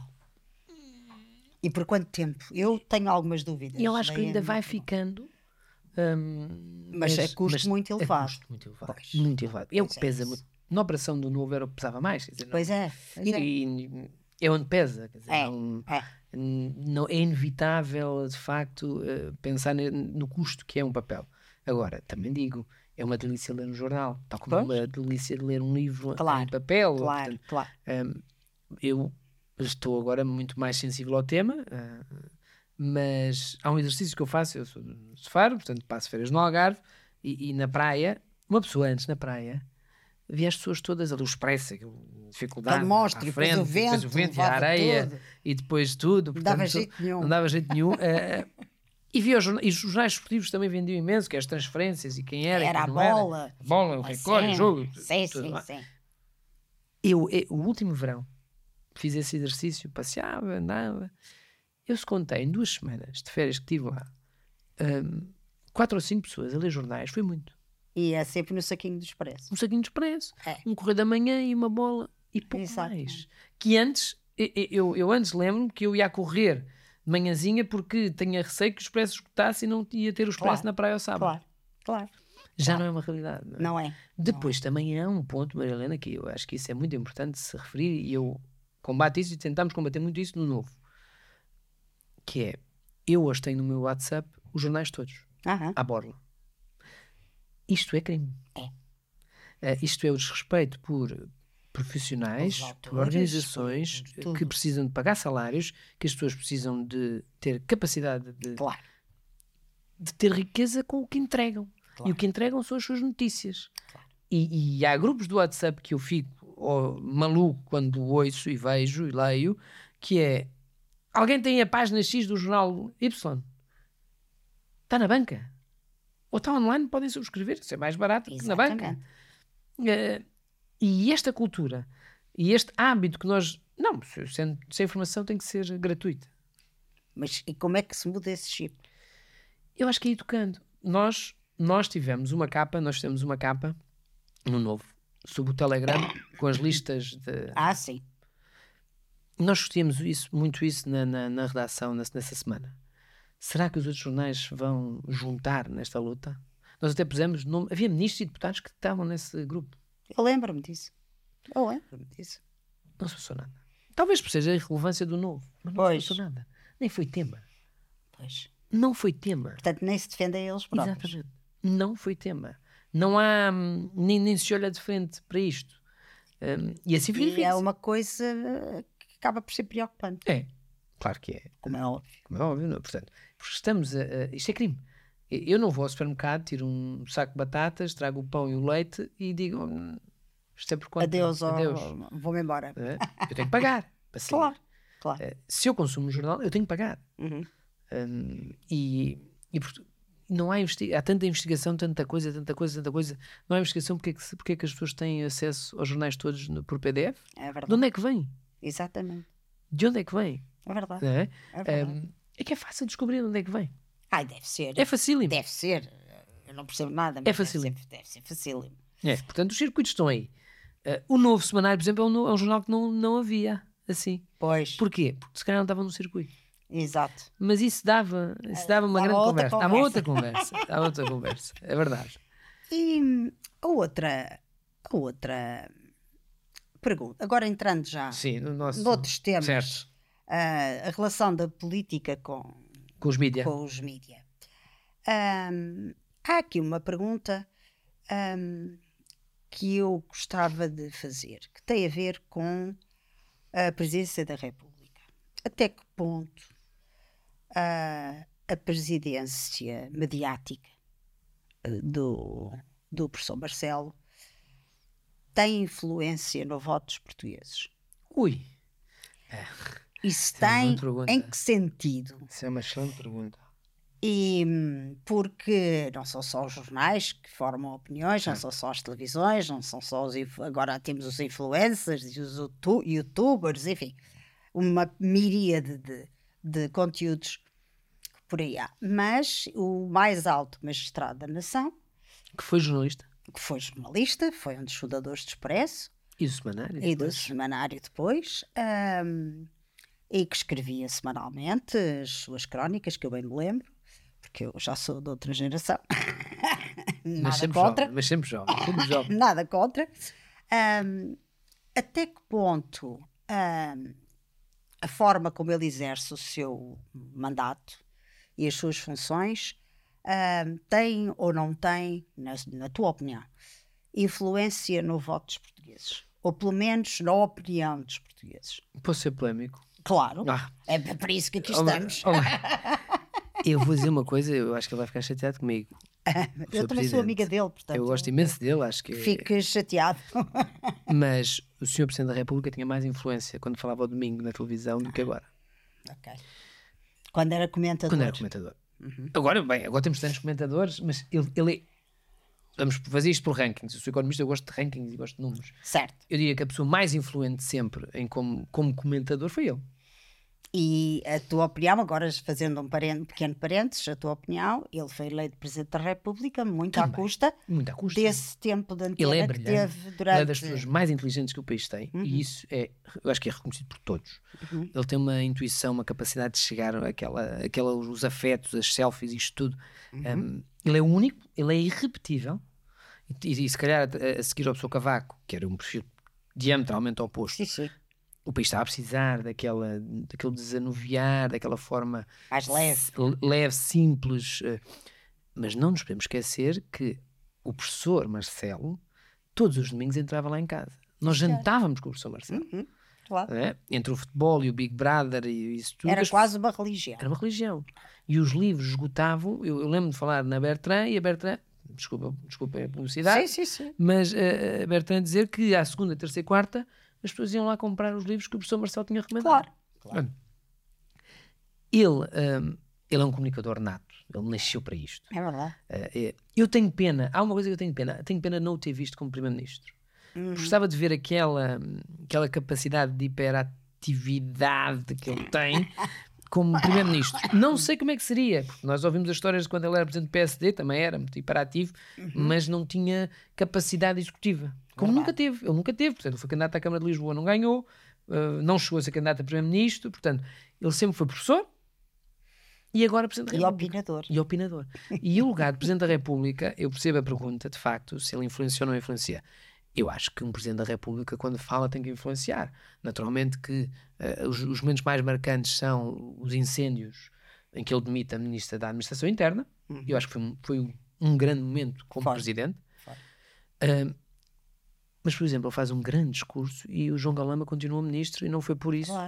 E por quanto tempo? Eu tenho algumas dúvidas. E eu acho que ainda vai ficando. Um, mas, mas é custo mas muito elevado. É custo muito elevado. Pois, muito elevado. É o que é pesa isso. muito. Na operação do novo era o que pesava mais. Quer dizer, não, pois é. Pois e, é. E, é onde pesa. Quer dizer, é, não, é. Não, é inevitável, de facto, pensar no custo que é um papel. Agora, também digo, é uma delícia ler um jornal, tal como pois? é uma delícia ler um livro claro, em papel. Claro, Portanto, claro. Um, eu estou agora muito mais sensível ao tema, uh, mas há um exercício que eu faço, eu sou de Faro, portanto passo férias no Algarve, e, e na praia, uma pessoa antes na praia, via as pessoas todas ali, o expresso, a dificuldade, mostra, à frente, depois o vento, depois o vento e a areia, tudo. e depois tudo. Não dava jeito nenhum. Não dava jeito nenhum. uh, e, via os, e os jornais esportivos também vendiam imenso, que é as transferências, e quem era, era e quem a não bola. Era. A bola, o recorde, o jogo. Sim, tudo, sim, tudo sim. Eu, eu, o último verão, fiz esse exercício, passeava, andava. Eu se contei em duas semanas de férias que estive lá, um, quatro ou cinco pessoas a ler jornais, foi muito. E é sempre no saquinho do expresso. Um saquinho de expresso, é. um correio da manhã e uma bola e pouco Exato. mais. Que antes, eu, eu, eu antes lembro-me que eu ia a correr de manhãzinha porque tinha receio que o expresso esgotasse e não ia ter o expresso claro. na praia ao sábado. Claro, claro. Já claro. não é uma realidade. Não é? Não é. Depois não é. também há um ponto, Maria Helena, que eu acho que isso é muito importante se referir, e eu combato isso e tentamos combater muito isso no novo. Que é, eu hoje tenho no meu WhatsApp os jornais todos, Aham. à borla. Isto é crime. É. Uh, isto é o desrespeito por profissionais, autores, por organizações por que precisam de pagar salários, que as pessoas precisam de ter capacidade de, claro. de ter riqueza com o que entregam. Claro. E o que entregam são as suas notícias. Claro. E, e há grupos do WhatsApp que eu fico oh, maluco quando ouço e vejo e leio, que é, alguém tem a página X do jornal Y? Está na banca? Ou está online, podem subscrever, isso é mais barato que na banca. Uh, e esta cultura, e este hábito que nós... Não, se, se a informação tem que ser gratuita. Mas e como é que se muda esse chip? Eu acho que é educando. Nós, nós tivemos uma capa, nós temos uma capa no novo, sobre o Telegram, com as listas de... Ah, sim. Nós discutimos isso, muito isso na, na, na redação nessa, nessa semana. Será que os outros jornais vão juntar nesta luta? Nós até pusemos nome... Havia ministros e deputados que estavam nesse grupo. Eu lembro-me disso. Eu lembro-me disso. Não se passou nada. Talvez por seja a irrelevância do novo, mas não pois. se passou nada. Nem foi tema. Pois. Não foi tema. Portanto, nem se defendem eles próprios. Exatamente. Não foi tema. Não há... Nem, nem se olha de frente para isto. Um, e assim foi E difícil. é uma coisa que acaba por ser preocupante. É. Claro que é. Como é óbvio. Como é óbvio, não. Portanto, porque estamos a, a... Isto é crime. Eu não vou ao supermercado, tiro um saco de batatas, trago o pão e o leite e digo, isto é por conta. Adeus, Adeus. Oh, vou-me embora. É? Eu tenho que pagar para sair. Claro, claro. Se eu consumo um jornal, eu tenho que pagar. Uhum. Um, e, e não há, há tanta investigação, tanta coisa, tanta coisa, tanta coisa. Não há investigação porque é que, porque é que as pessoas têm acesso aos jornais todos no, por P D F? É verdade. De onde é que vem? Exatamente. De onde é que vem? É verdade. É, é, verdade. Um, é que é fácil descobrir de onde é que vem. Ai, deve ser. É facílimo. Deve ser. Eu não percebo nada, mas é facílimo. Deve ser, deve ser facílimo. É, portanto, os circuitos estão aí. Uh, o Novo Semanário, por exemplo, é um, é um jornal que não, não havia assim. Pois. Porquê? Porque se calhar não estava no circuito. Exato. Mas isso dava, isso dava uma dava grande outra conversa. Dava outra conversa. Dava outra conversa. É verdade. E a outra, a outra pergunta, agora entrando já Sim, no nosso... noutros temas, certo. Uh, a relação da política com, com os mídia. Com os mídia. Um, há aqui uma pergunta um, que eu gostava de fazer, que tem a ver com a Presidência da República. Até que ponto a, a presidência mediática do, do professor Marcelo tem influência no voto dos portugueses? Ui! Isso Isso é uma tem boa pergunta. em que sentido? Isso é uma excelente pergunta. E hum, porque não são só os jornais que formam opiniões, não Certo. são só as televisões, não são só os... inf- Agora temos os influencers e os youtu- youtubers, enfim, uma miríade de, de conteúdos que por aí há. Mas o mais alto magistrado da nação, Que foi jornalista. que foi jornalista, foi um dos fundadores do Expresso E o semanário. e do depois. Semanário depois, hum, e que escrevia semanalmente as suas crónicas, que eu bem me lembro, porque eu já sou de outra geração. Mas Nada sempre contra. jovem. Mas sempre jovem. Sempre jovem. Nada contra. Hum, até que ponto hum, a forma como ele exerce o seu mandato e as suas funções hum, tem ou não tem, na, na tua opinião, influência no voto dos portugueses? Ou pelo menos na opinião dos portugueses? Posso ser polémico? Claro, Ah. é para isso que aqui Olá, estamos. olá. Eu vou dizer uma coisa, eu acho que ele vai ficar chateado comigo. Eu também sou amiga dele, portanto. Eu gosto imenso dele, acho que. Fique chateado. Mas o senhor Presidente da República tinha mais influência quando falava ao domingo na televisão do que agora. Ok. Quando era comentador. Quando era comentador. Agora, bem, agora temos tantos comentadores, mas ele, ele é. Vamos fazer isto por rankings. Eu sou economista, eu gosto de rankings e gosto de números. Certo. Eu diria que a pessoa mais influente sempre em como, como comentador foi ele. E a tua opinião, agora fazendo um, parente, um pequeno parênteses, a tua opinião, ele foi eleito Presidente da República muito à Também. custa Muito à custa. desse tempo de antena Ele é que brilhante. teve Ele durante... é das pessoas mais inteligentes que o país tem. Uhum. E isso é, eu acho que é reconhecido por todos. Uhum. Ele tem uma intuição, uma capacidade de chegar àquela, àquela, os afetos, as selfies, isto tudo. Uhum. Um, ele é único, ele é irrepetível. E, e, e se calhar a, a seguir ao professor Cavaco, que era um perfil diametralmente oposto, Sim, sim. o país estava a precisar daquela, daquele desanuviar, daquela forma Mais leve. s- leve, simples. eh, Mas não nos podemos esquecer que o professor Marcelo, todos os domingos entrava lá em casa. Nós Claro. jantávamos com o professor Marcelo. Uhum. Claro. não é? Entre o futebol e o Big Brother e isso tudo. Era as- quase uma religião. Era uma religião. E os livros esgotavam. Eu, eu lembro de falar na Bertrand e a Bertrand, desculpa, desculpa a publicidade, Sim, sim, sim. mas eh, a Bertrand dizer que à segunda, terça e quarta as pessoas iam lá comprar os livros que o professor Marcelo tinha recomendado. Claro. claro. Ele, hum, ele é um comunicador nato. Ele nasceu para isto. É verdade. Eh, eh, eu tenho pena, há uma coisa que eu tenho pena, tenho pena de não o ter visto como Primeiro-Ministro. Uhum. Gostava de ver aquela, aquela capacidade de hiperatividade que ele tem como Primeiro-Ministro. Não sei como é que seria, porque nós ouvimos as histórias de quando ele era Presidente do P S D, também era muito hiperativo, mas não tinha capacidade executiva. Como Verdade. nunca teve. Ele nunca teve. Portanto, ele foi candidato à Câmara de Lisboa, não ganhou, eh, não chegou a ser candidato a Primeiro-Ministro. Portanto, ele sempre foi professor e agora Presidente da E República. opinador. E opinador. E o lugar de Presidente da República, eu percebo a pergunta, de facto, se ele influencia ou não influencia. Eu acho que um Presidente da República, quando fala, tem que influenciar. Naturalmente que eh, os, os momentos mais marcantes são os incêndios em que ele demite a Ministra da Administração Interna. Uhum. Eu acho que foi, um- foi um, um grande momento como Foi. Presidente. Foi. Ah, mas, por exemplo, ele faz um grande discurso e o João Galamba continua Ministro e não foi por isso. Claro.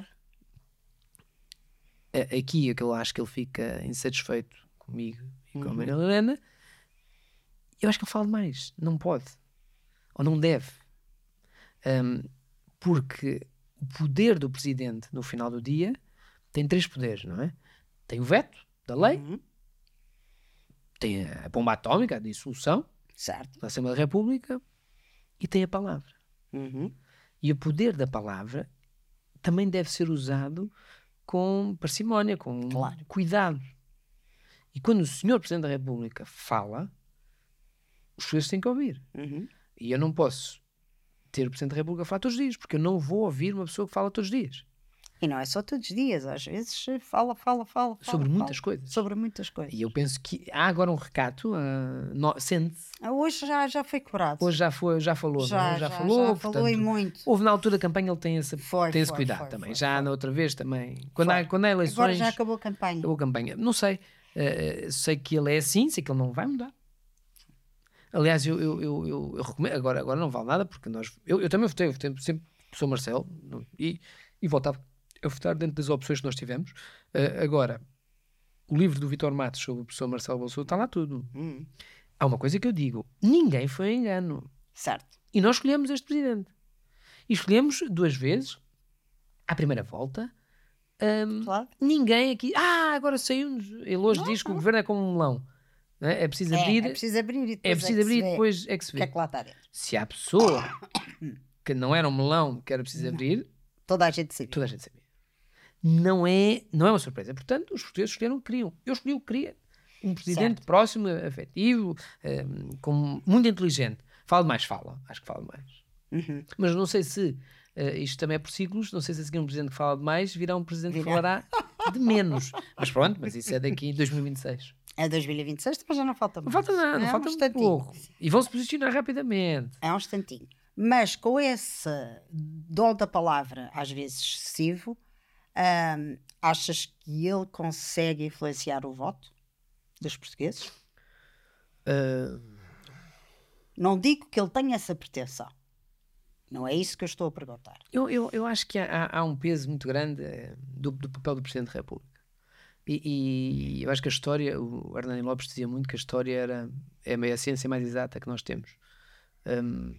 A- Aqui é que eu acho que ele fica insatisfeito comigo e com a Uhum. Maria Helena. Eu acho que ele fala demais. Não pode. Ou não deve. Ahm, porque o poder do Presidente no final do dia tem três poderes, não é? Tem o veto da lei, Uhum. tem a bomba atómica, a dissolução Certo. da Assembleia da República e tem a palavra. Uhum. E o poder da palavra também deve ser usado com parcimónia, com Claro. cuidado. E quando o senhor Presidente da República fala, os senhores têm que ouvir. Uhum. E eu não posso ter o Presidente da República a falar todos os dias, porque eu não vou ouvir uma pessoa que fala todos os dias. E não é só todos os dias, às vezes fala, fala, fala. fala Sobre fala. muitas coisas. Sobre muitas coisas. E eu penso que há agora um recato, ah, no- sente-se. Ah, Hoje já, já foi cobrado. Hoje já, foi, já falou, já, não é? já, já falou, já falou e portanto, muito. houve na altura da campanha, ele tem esse, Foi, tem esse foi, cuidado foi, também. foi, já foi. na outra vez também. Quando, Foi. há, quando há eleições. Agora já acabou a campanha. Acabou a campanha. Não sei. eh, sei que ele é assim, sei que ele não vai mudar. Aliás, eu, eu, eu, eu, eu recomendo. Agora, agora não vale nada, porque nós. Eu, eu também votei, eu votei sempre sou Marcelo não- e, e voltava a votar dentro das opções que nós tivemos. Eh, agora, o livro do Vítor Matos sobre o professor Marcelo Rebelo de Sousa está lá tudo. Hum. Há uma coisa que eu digo, ninguém foi a engano. Certo. E nós escolhemos este presidente. E escolhemos duas vezes, à primeira volta. Um, Claro. Ninguém aqui... Ah, agora saiu-nos... Ele hoje Não, diz que não. o governo é como um melão. Não é? É preciso É, abrir... é preciso abrir e depois É preciso é abrir e que se vê depois é que se o que vê. é que lá está dentro. Se há pessoa que não era um melão que era preciso abrir, Toda a gente sabia. toda a gente sabia. Não é, não é uma surpresa. Portanto, os portugueses escolheram o que queriam. Eu escolhi o que queria. Um presidente Certo. próximo, afetivo, um, com, muito inteligente. Fala demais, fala. Acho que fala demais. Uhum. Mas não sei se uh, isto também é por ciclos. Não sei se a seguir um presidente que fala demais virá um presidente que Virá. falará de menos. Mas pronto, mas isso é daqui em dois mil e vinte e seis. É dois mil e vinte e seis, mas já não falta Não muito. falta nada, não é falta um um instantinho. pouco. E vão se posicionar rapidamente. É um instantinho. Mas com esse dom da palavra, às vezes excessivo, hum, achas que ele consegue influenciar o voto dos portugueses? Uh, Não digo que ele tenha essa pretensão. Não é isso que eu estou a perguntar. eu, eu, eu acho que há, há um peso muito grande uh, do, do papel do Presidente da República. E, e eu acho que a história, o Hernani Lopes dizia muito que a história era, é a ciência mais exata que nós temos. Um,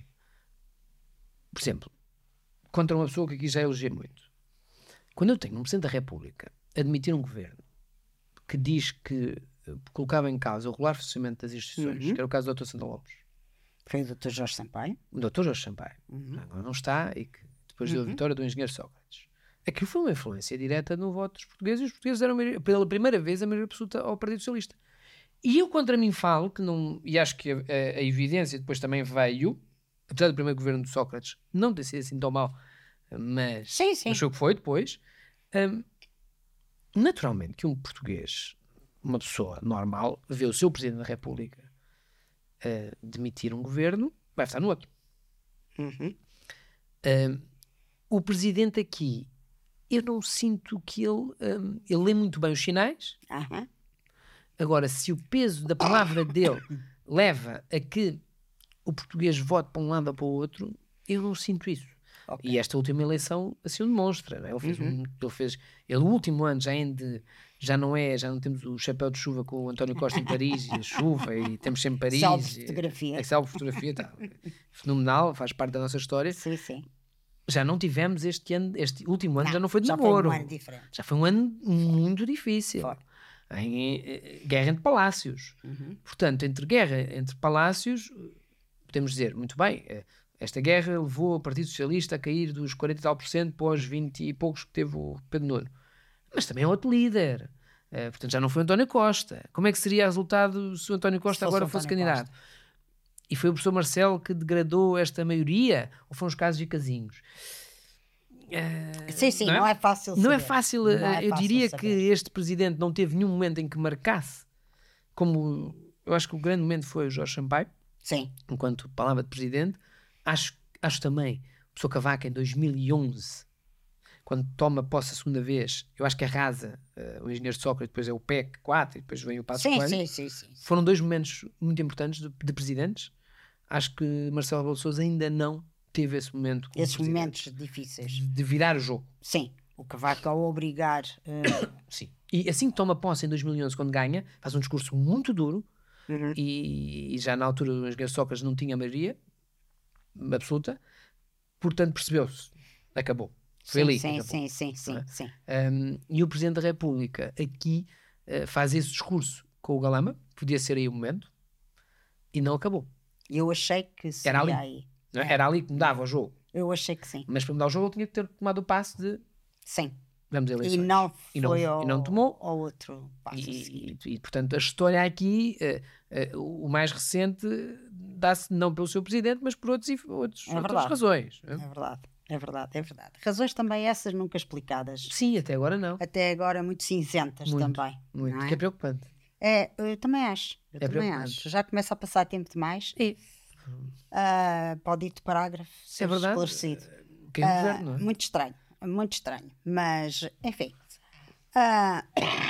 por exemplo, contra uma pessoa que aqui já elogiei muito. Quando eu tenho um Presidente da República admitir um governo que diz que uh, colocava em causa o regular funcionamento das instituições, Uhum. que era o caso do doutor Sandra Lopes, Foi o doutor Jorge Sampaio. o doutor Jorge Sampaio, Uhum. agora não está, e que depois deu a Uhum. vitória do engenheiro Sócrates. Aquilo foi uma influência direta no voto dos portugueses, e os portugueses eram, pela primeira vez, a maioria absoluta ao Partido Socialista. E eu contra mim falo, que não, e acho que a, a, a evidência depois também veio, apesar do primeiro governo de Sócrates não ter sido assim tão mau, mas, Sim, sim. mas foi o que foi depois, hum, naturalmente que um português, uma pessoa normal, vê o seu Presidente da República uh, demitir um governo, vai votar no outro. Uhum. Um, o Presidente aqui, eu não sinto que ele, um, ele lê muito bem os sinais. Aham. Agora, se o peso da palavra dele leva a que o português vote para um lado ou para o outro, eu não sinto isso. Ok. E esta última eleição assim o demonstra. Não é? Ele fez, Uhum. um, ele fez, ele o último ano já ainda, já não é, já não temos o chapéu de chuva com o António Costa em Paris e a chuva, e temos sempre Paris. Selfie e- fotografia. A selfie fotografia, tá, fenomenal, faz parte da nossa história. Sim, sim. Já não tivemos este ano, este último ano já não foi de já namoro. foi um ano diferente. Já foi um ano muito difícil. Foi. Em, eh, guerra entre palácios. Uhum. Portanto, entre guerra entre palácios, podemos dizer, muito bem, eh, esta guerra levou o Partido Socialista a cair dos quarenta e tal por cento para os vinte e poucos que teve o Pedro Nuno. Mas também é outro líder. Eh, portanto, já não foi António Costa. Como é que seria o resultado se o António Costa Se fosse agora o fosse António candidato? E foi o professor Marcelo que degradou esta maioria? Ou foram os casos e casinhos? Eh, Sim, sim, não é? não é fácil Não é saber. fácil, Não eh, é eu fácil diria saber. que este presidente não teve nenhum momento em que marcasse, como eu acho que o grande momento foi o Jorge Sampaio, Sim. enquanto palavra de presidente. Acho, acho também o professor Cavaco em dois mil e onze, quando toma posse a segunda vez, eu acho que arrasa uh, o engenheiro Sócrates, depois é o P E C quatro e depois vem o Passos Sim, Coelho. sim, sim, sim. Foram dois momentos muito importantes de, de presidentes. Acho que Marcelo Rebelo de Sousa ainda não teve esse momento como Esses presidente, momentos difíceis. de, de virar o jogo. Sim. O Cavaco ao obrigar. eh, Sim. E assim que toma posse em dois mil e onze, quando ganha, faz um discurso muito duro. Uhum. E, e já na altura o engenheiro Sócrates não tinha maioria absoluta, portanto percebeu-se, acabou, foi sim, ali que sim, acabou. sim, sim, sim, Não é? sim. Um, e o Presidente da República aqui uh, faz esse discurso com o Galama, podia ser aí o momento, e não acabou. Eu achei que seria Era ali. aí. Não é? É. Era ali que mudava o jogo, Eu achei que sim. mas para mudar o jogo ele tinha que ter tomado o passo de Sim. vamos a eleições. E não E não- foi e ao, não tomou. ao outro passo a seguir. E, e, e, portanto a história aqui, uh, uh, o mais recente, dá-se não pelo seu presidente, mas por outros, outros, É outras verdade. razões. É verdade, é verdade, é verdade. Razões também essas nunca explicadas. Sim, até agora não. Até agora muito cinzentas Muito, também. Muito, não é? que é preocupante. É, eu também acho. Eu É também preocupante. acho. Já começa a passar tempo demais. É, Ah, para o dito parágrafo ser é verdade. esclarecido. Quem é Ah, governa, não é? muito estranho, muito estranho. Mas, enfim. Ah,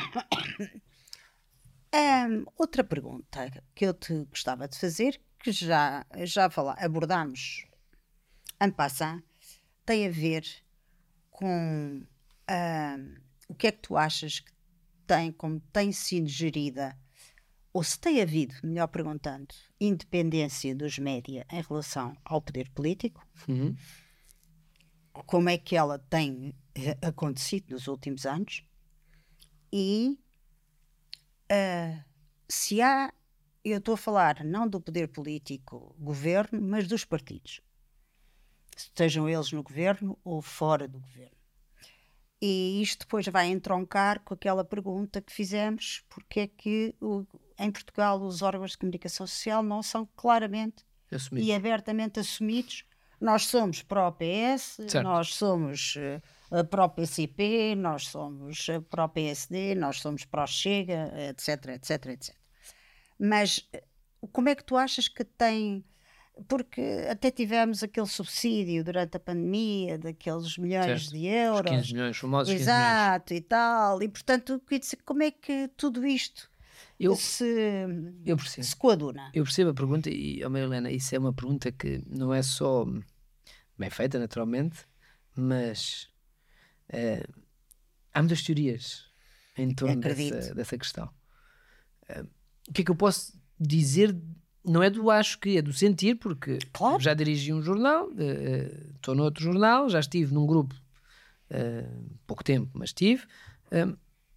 Ahm, outra pergunta que eu te gostava de fazer, que já, já fala, abordámos en passant, tem a ver com ahm, o que é que tu achas que tem, como tem sido gerida, ou se tem havido, melhor perguntando, independência dos média em relação ao poder político, Uhum. como é que ela tem eh, acontecido nos últimos anos e uh, se há, eu estou a falar não do poder político, governo, mas dos partidos, estejam eles no governo ou fora do governo. E isto depois vai entroncar com aquela pergunta que fizemos, porque é que o, em Portugal os órgãos de comunicação social não são claramente Assumidos. e abertamente assumidos. Nós somos pró P S, Certo. nós somos uh, pró P C P, nós somos uh, pró P S D, nós somos pró Chega, etc, etc, etcétera. Mas uh, como é que tu achas que tem... Porque até tivemos aquele subsídio durante a pandemia, daqueles milhões Certo. de euros. Os quinze milhões, famosos quinze Exato, e tal. E, portanto, quer dizer, como é que tudo isto Eu, se, eu percebo. se coaduna? Eu percebo a pergunta e, oh, Maria Helena, isso é uma pergunta que não é só bem feita, naturalmente, mas eh, há muitas teorias em torno Acredito. dessa, dessa questão. Eh, o que é que eu posso dizer? Não é do acho que, é do sentir, porque Claro. já dirigi um jornal, estou uh, noutro jornal, já estive num grupo uh, pouco tempo, mas estive. Um,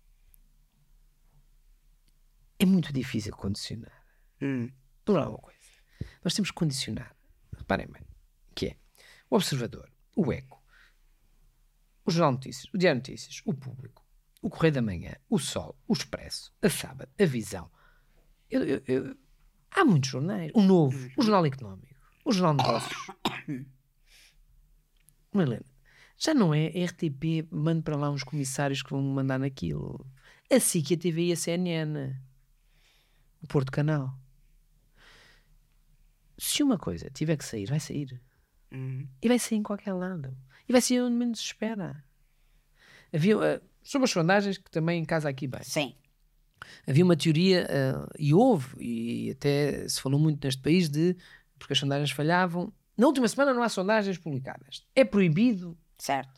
é muito difícil condicionar. Hum. Por alguma coisa. Nós temos que condicionar. Reparem bem, que é o Observador, o Eco, o Jornal de Notícias, o Diário de Notícias, o Público, o Correio da Manhã, o Sol, o Expresso, a Sábado, a Visão. Eu... eu, eu Há muitos jornais. O Novo, o Jornal Económico, o Jornal de Negócios. Helena, já não é R T P, mando para lá uns comissários que vão mandar naquilo. A S I C, a T V e a C N N. O Porto Canal. Se uma coisa tiver que sair, vai sair. Uhum. E vai sair em qualquer lado. E vai sair onde menos se espera. Havia, uh, sobre as sondagens, que também em casa aqui bem. Sim. Havia uma teoria, uh, e houve, e até se falou muito neste país, de porque as sondagens falhavam. Na última semana não há sondagens publicadas. É proibido. Certo.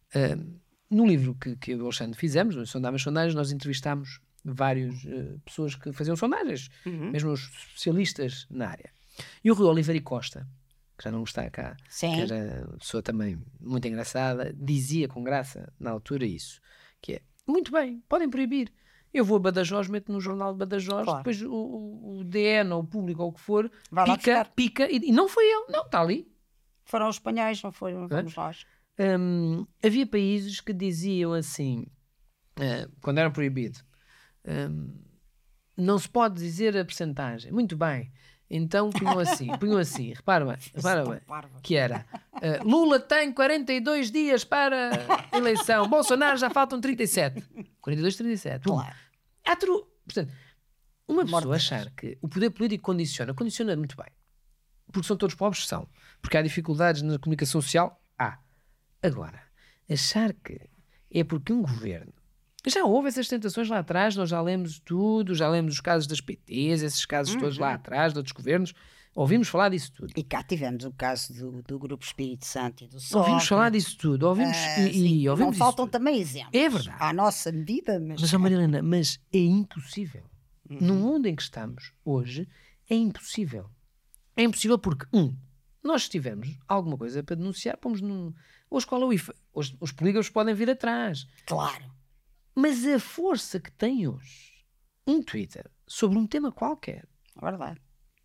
Uh, no livro que, que eu e o Alexandre fizemos, no Sondávamos Sondagens, nós entrevistámos várias uh, pessoas que faziam sondagens, Uhum. mesmo os especialistas na área. E o Rui Oliveira Costa, que já não está cá, Sim. que era uma pessoa também muito engraçada, dizia com graça na altura isso, que é, muito bem, podem proibir. Eu vou a Badajoz, meto no jornal de Badajoz, Claro. depois o, o, o D N ou o Público ou o que for, Vai lá pica, buscar. pica, e, e não foi ele, não, está ali. Foram os espanhóis, não foram fomos nós. Hum, havia países que diziam assim, uh, quando era proibido, um, não se pode dizer a percentagem. Muito bem. Então punham assim, punham assim, repara bem, repara bem, que era uh, Lula tem quarenta e dois dias para a eleição, Bolsonaro já faltam trinta e sete. quarenta e dois, trinta e sete. Claro. Há tru... Portanto, uma pessoa Morte. achar que o poder político condiciona, condiciona muito bem. Porque são todos pobres, são. Porque há dificuldades na comunicação social, há. Agora, achar que é porque um governo... Já houve essas tentações lá atrás, nós já lemos tudo, já lemos os casos das P Ts, esses casos Uhum. todos lá atrás, de outros governos, ouvimos falar disso tudo. E cá tivemos o caso do, do Grupo Espírito Santo e do Sol. Ouvimos falar disso tudo, ouvimos, Ah, e, sim. e ouvimos Não isso faltam tudo. também exemplos. É verdade. À nossa medida, mas... Mas, ó Marilena, mas é impossível. Uhum. No mundo em que estamos hoje, é impossível. É impossível porque, um, nós se tivermos alguma coisa para denunciar, pomos num... Hoje qual é o I F A? Hoje, os polígrafos podem vir atrás. Claro. Mas a força que tem hoje um Twitter sobre um tema qualquer, É verdade.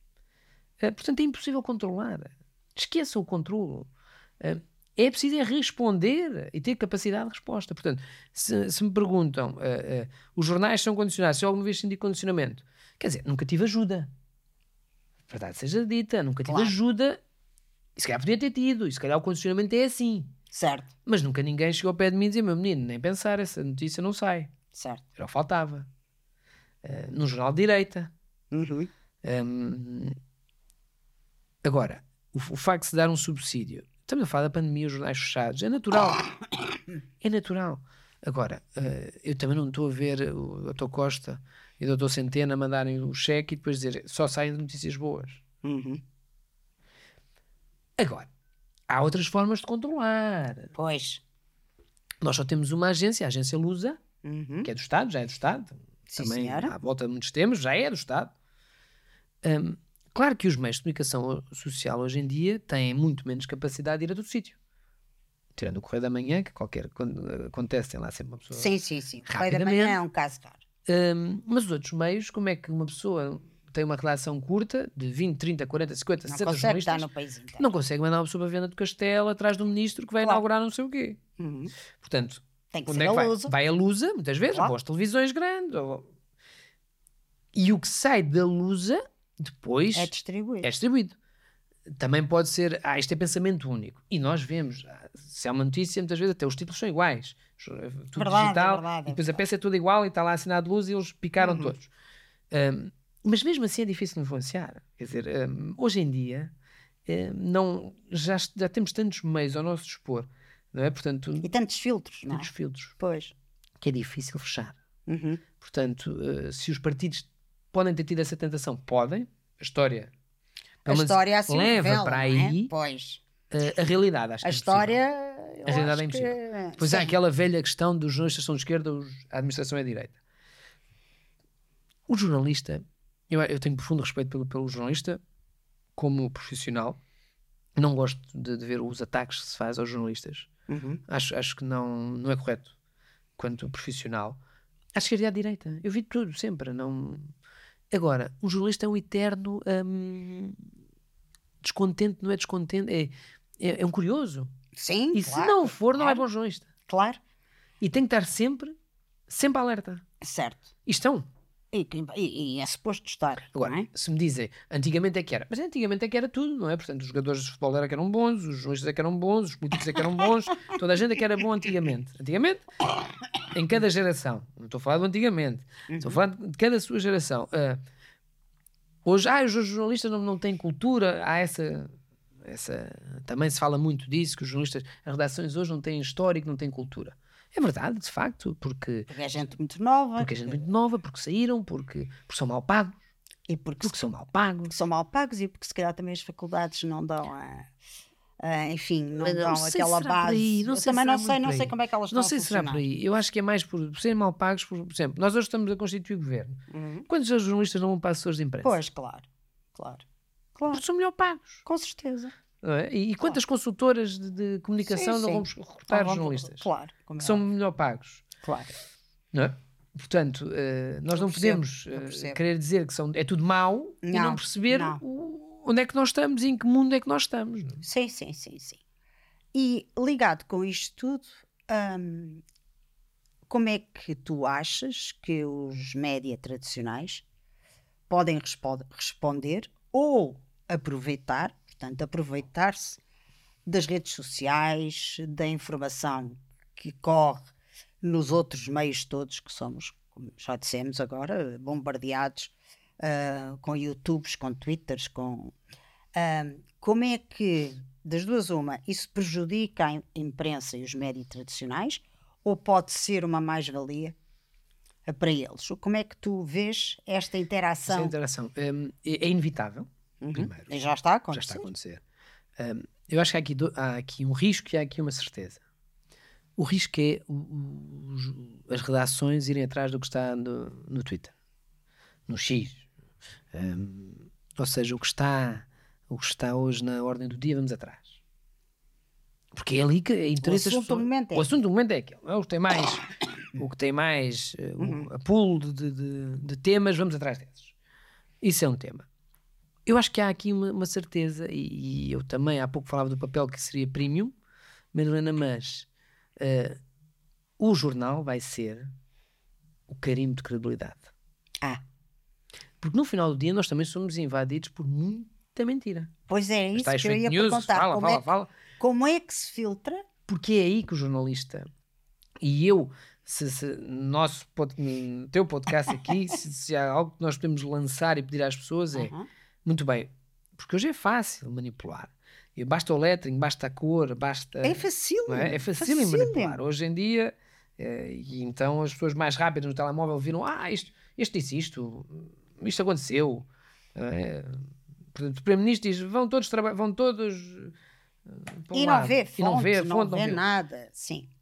eh, portanto é impossível controlar. Esqueça o controlo. Eh, é preciso é responder e ter capacidade de resposta. Portanto, se, se me perguntam eh, eh, os jornais são condicionados, se eu alguma vez senti condicionamento, quer dizer, nunca tive ajuda. Verdade seja dita, nunca tive Claro. ajuda. E se calhar podia ter tido, e se calhar o condicionamento é assim. Certo. Mas nunca ninguém chegou ao pé de mim e dizia, meu menino, nem pensar, essa notícia não sai. Certo. Era o que faltava. Uh, no jornal de direita. Uhum. Um, agora, o, o facto de se dar um subsídio, estamos a falar da pandemia, os jornais fechados, é natural. É natural. Agora, uh, eu também não estou a ver o doutor Costa e o doutor Centeno mandarem o cheque e depois dizer só saem notícias boas. Uhum. Agora, há outras formas de controlar. Pois. Nós só temos uma agência, a agência Lusa, Uhum. que é do Estado, já é do Estado. Sim, Também senhora. à volta de muitos temas, já é do Estado. Um, claro que os meios de comunicação social hoje em dia têm muito menos capacidade de ir a todo sítio. Tirando o Correio da Manhã, que qualquer, quando acontece, tem lá sempre uma pessoa. Sim, sim, sim. O Correio da rapidamente. Manhã é um caso raro. Um, mas os outros meios, como é que uma pessoa tem uma redação curta de vinte, trinta, quarenta, cinquenta, Não sessenta consegue estar jornalistas, no país inteiro. não consegue mandar uma pessoa para Viana do Castelo atrás de um ministro que vai Claro. inaugurar não sei o quê. Uhum. Portanto, Tem que onde ser é que a vai? Lusa. Vai a Lusa, muitas vezes, Claro. ou às televisões grandes. Ou... E o que sai da Lusa, depois, É distribuído. é distribuído. Também pode ser, ah, isto é pensamento único. E nós vemos, ah, se há uma notícia, muitas vezes até os títulos são iguais. Tudo Verdade, digital. é verdade, é e depois a verdade. peça é toda igual e está lá assinado de luz e eles picaram Uhum. todos. Um, mas mesmo assim é difícil influenciar. Quer dizer, um, hoje em dia, um, não, já, já temos tantos meios ao nosso dispor, não é? Portanto, E tantos filtros, não é? tantos filtros, Pois. que é difícil fechar. Uhum. Portanto, uh, se os partidos podem ter tido essa tentação, podem. A história, A pelo menos, história assim leva revela, para não aí é? Pois. uh, a realidade. Acho A que é história... impossível. eu A realidade acho é impossível. que- Depois Sim. há aquela velha questão dos jornalistas são de esquerda, os, a administração é de direita. O jornalista, eu, eu tenho profundo respeito pelo, pelo jornalista como profissional. Não gosto de, de ver os ataques que se faz aos jornalistas. Uhum. Acho, acho que não, não é correto quanto profissional. À esquerda e à direita. Eu vi tudo, sempre. Não... Agora, um jornalista é um eterno hum, descontente, não é descontente, é, é, é um curioso. Sim, E claro, se não for, não é claro, bom jornalista. Claro, E tem que estar sempre, sempre alerta. certo. E estão. E, e, e é suposto estar, Agora, não é? se me dizem, antigamente é que era. Mas antigamente é que era tudo, não é? Portanto, os jogadores de futebol era que eram bons, os jornalistas é que eram bons, os políticos é que eram bons, toda a gente é que era bom antigamente. Antigamente, em cada geração. Não estou a falar do antigamente. Uhum. Estou a falar de cada sua geração. Uh, hoje, ah, os jornalistas não, não têm cultura. Há essa, essa... Também se fala muito disso, que os jornalistas, as redações hoje não têm histórico, não têm cultura. É verdade, de facto, porque... Porque é gente muito nova. Porque é gente muito nova, porque saíram, porque, porque são mal pagos. E porque, Porque são mal pagos. porque são mal pagos e porque se calhar também as faculdades não dão a... a- enfim, não Mas não dão sei aquela se será por base. aí, não Eu sei também se não será sei, muito não por sei aí. como é que elas Não estão sei a se será funcionar. por aí. Eu acho que é mais por, por serem mal pagos. Por, por exemplo, nós hoje estamos a constituir governo. Uhum. Quantos jornalistas não vão para assessores de imprensa? Pois, claro, claro. Claro, Porque são melhor pagos. com certeza. Não é? E, e quantas consultoras de, de comunicação Sim, não sim. vamos recrutar Então, vamos- jornalistas? Claro, como Que é são óbvio. melhor pagos. Claro. Não é? Portanto, eh, nós Eu não percebo, podemos eu eh, percebo. querer dizer que são, é tudo mau e não Não, perceber não. o- onde é que nós estamos e em que mundo é que nós estamos. não é? Sim, sim, sim, sim. E ligado com isto tudo, hum, como é que tu achas que os média tradicionais podem respo- responder ou aproveitar, portanto, aproveitar-se das redes sociais, da informação que corre nos outros meios todos que somos, como já dissemos agora, bombardeados ah, com YouTubes, com Twitters, com... ah, como é que, das duas uma, isso prejudica a im- imprensa e os médias tradicionais ou pode ser uma mais-valia ah, para eles? Como é que tu vês esta Essa interação? interação hum, é, é inevitável, Uhum. primeiro. E já está a Já acontecer. está a acontecer. Hum, eu acho que há aqui, do- há aqui um risco e há aqui uma certeza. O risco é o- o- os- as redações irem atrás do que está no, no Twitter, no X. Hum, ou seja, o que, está, o que está hoje na ordem do dia, vamos atrás. Porque é ali que é interesse das assunto do pessoas. momento é O assunto do momento é aquele. É o que tem mais, o que tem mais eh, o- a pool de, de- de- de temas, vamos atrás desses. Isso é um tema. Eu acho que há aqui uma, uma certeza, e, e eu também há pouco falava do papel que seria premium, Madalena, mas eh, o jornal vai ser o carimbo de credibilidade. Ah, Porque no final do dia nós também somos invadidos por muita mentira. pois é, As isso tais que eu fake ia news, perguntar. fala, como, fala, é, fala. como é que se filtra? Porque é aí que o jornalista, e eu, se, se nosso pod, teu podcast aqui, se, se há algo que nós podemos lançar e pedir às pessoas é, Uhum. muito bem, porque hoje é fácil manipular. E basta o lettering, basta a cor, basta... É fácil. não é? É fácil em manipular. Hoje em dia, eh, e então as pessoas mais rápidas no telemóvel viram, ah, isto, este disse isto, isto aconteceu. Eh, portanto, o Primeiro-Ministro diz, vão todos trabalhar, vão todos... eh, para um E não lado. vê fonte, e não vê, não fonte, vê vê. nada. Sim.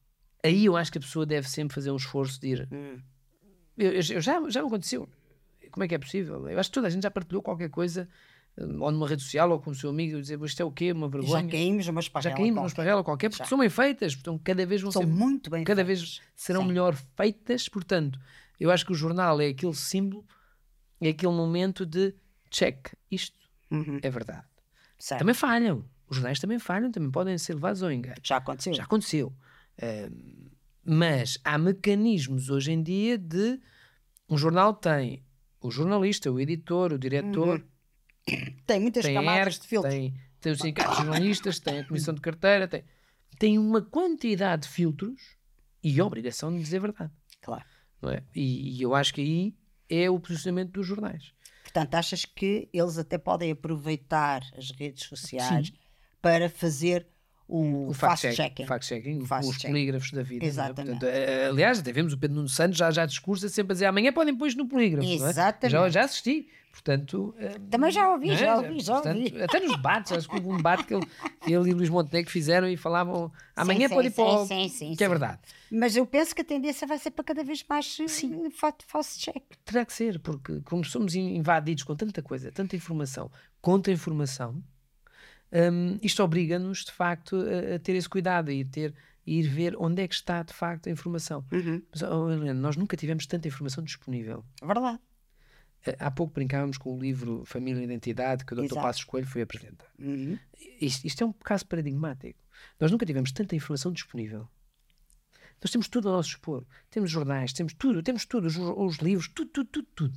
Aí eu acho que a pessoa deve sempre fazer um esforço de ir. Hum. Eu, eu, já, já me aconteceu. Como é que é possível? Eu acho que toda a gente já partilhou qualquer coisa, ou numa rede social, ou com o seu amigo, e dizer, isto é o quê? Uma vergonha. Já caímos numa esparrela Já caímos numa qualquer. esparrela qualquer, porque Já. são bem feitas, então cada vez vão São ser muito bem cada feitas. vez serão Sim. melhor feitas. Portanto, eu acho que o jornal é aquele símbolo, é aquele momento de check, isto Uhum. é verdade. Certo. Também falham, os jornais também falham, também podem ser levados ao engano. Já aconteceu. Já aconteceu. Uh, mas há mecanismos hoje em dia de um jornal tem o jornalista, o editor, o diretor, Uhum. Tem muitas tem camadas a E R C, de filtro. tem, tem o sindicato de jornalistas, tem a comissão de carteira, tem, tem uma quantidade de filtros e obrigação de dizer a verdade. Claro. Não é? E, e eu acho que aí é o posicionamento dos jornais. Portanto, achas que eles até podem aproveitar as redes sociais Sim. para fazer o, O fast-checking? fact-checking, Fast os check. polígrafos da vida. Exatamente. Não é? Portanto, eh, aliás, até vemos o Pedro Nuno Santos já, já discursa sempre a dizer amanhã podem pôr isto no polígrafo. Não é? Exatamente. Já, já assisti. Portanto, eh, Também já ouvi, não é? já ouvi, já Portanto, ouvi. até nos debates, acho que houve um debate que ele, que ele e o Luís Montenegro fizeram e falavam amanhã Sim, pode ir sim, para o... sim, sim, que é sim. verdade. Mas eu penso que a tendência vai ser para cada vez mais sim. fast-check. Terá que ser, porque como somos invadidos com tanta coisa, tanta informação, contra-informação, hum, isto obriga-nos, de facto, a, a ter esse cuidado e a ter, a ir ver onde é que está, de facto, a informação. Uhum. Mas, oh, Helena, nós nunca tivemos tanta informação disponível. Verdade. Há pouco brincávamos com o livro Família e Identidade, que o doutor Exato. Passos Coelho foi apresentar. Uhum. Isto, isto é um caso paradigmático. Nós nunca tivemos tanta informação disponível. Nós temos tudo ao nosso dispor. Temos jornais, temos tudo, temos tudo, os, os livros, tudo, tudo, tudo, tudo.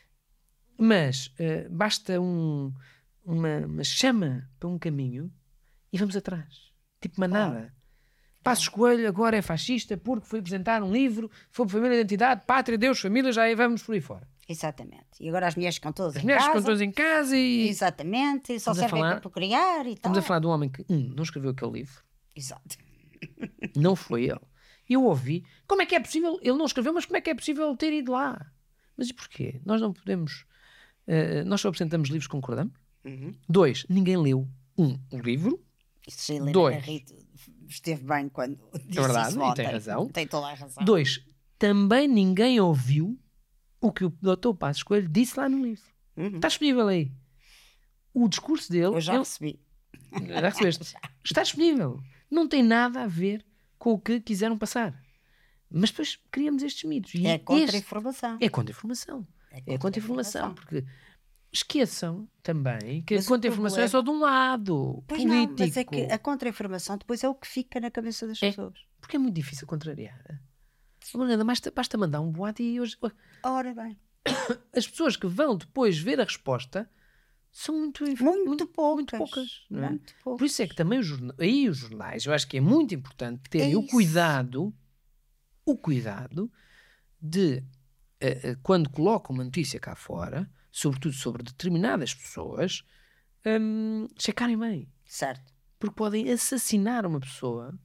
Mas uh, basta um, uma, uma chama para um caminho e vamos atrás. Tipo manada. Claro. Passos Coelho agora é fascista porque foi apresentar um livro, foi para Família e Identidade, Pátria, Deus, Família, já aí vamos por aí fora. Exatamente. E agora as mulheres ficam todas As em mulheres casa. ficam todas em casa e... Exatamente. E só Estamos a servem falar- para procriar e Estamos a tal. falar de um homem que, um, não escreveu aquele livro. Exato. Não foi ele. Eu ouvi. Como é que é possível? Ele não escreveu, mas como é que é possível ele ter ido lá? Mas e porquê? Nós não podemos... eh, nós só apresentamos livros que concordamos. Uhum. Dois, ninguém leu, um, o livro. Isso a Helena Dois. Garrido esteve bem quando disse verdade, isso e ontem. tem razão. Tem toda a razão. Dois, também ninguém ouviu o que o doutor Passos Coelho disse lá no livro. Uhum. Está disponível aí. O discurso dele... Eu já é- recebi. Já recebeste? Está disponível. Não tem nada a ver com o que quiseram passar. Mas depois criamos estes mitos. E É este- contra-informação. É contra-informação. É contra-informação. Porque esqueçam também que Mas a o contra-informação é problema- só de um lado. Pois político. não, mas é que a contra-informação depois é o que fica na cabeça das É. pessoas. Porque é muito difícil contrariar. Marilena, basta, basta mandar um boato e hoje... Ora bem. As pessoas que vão depois ver a resposta são muito, Muito, muito, poucas. muito poucas. Não é? Muito poucas. Por isso é que também os jornais, aí os jornais, eu acho que é muito importante terem É o isso. cuidado, o cuidado de, eh, eh, quando colocam uma notícia cá fora, sobretudo sobre determinadas pessoas, hum, checarem bem. Certo. Porque podem assassinar uma pessoa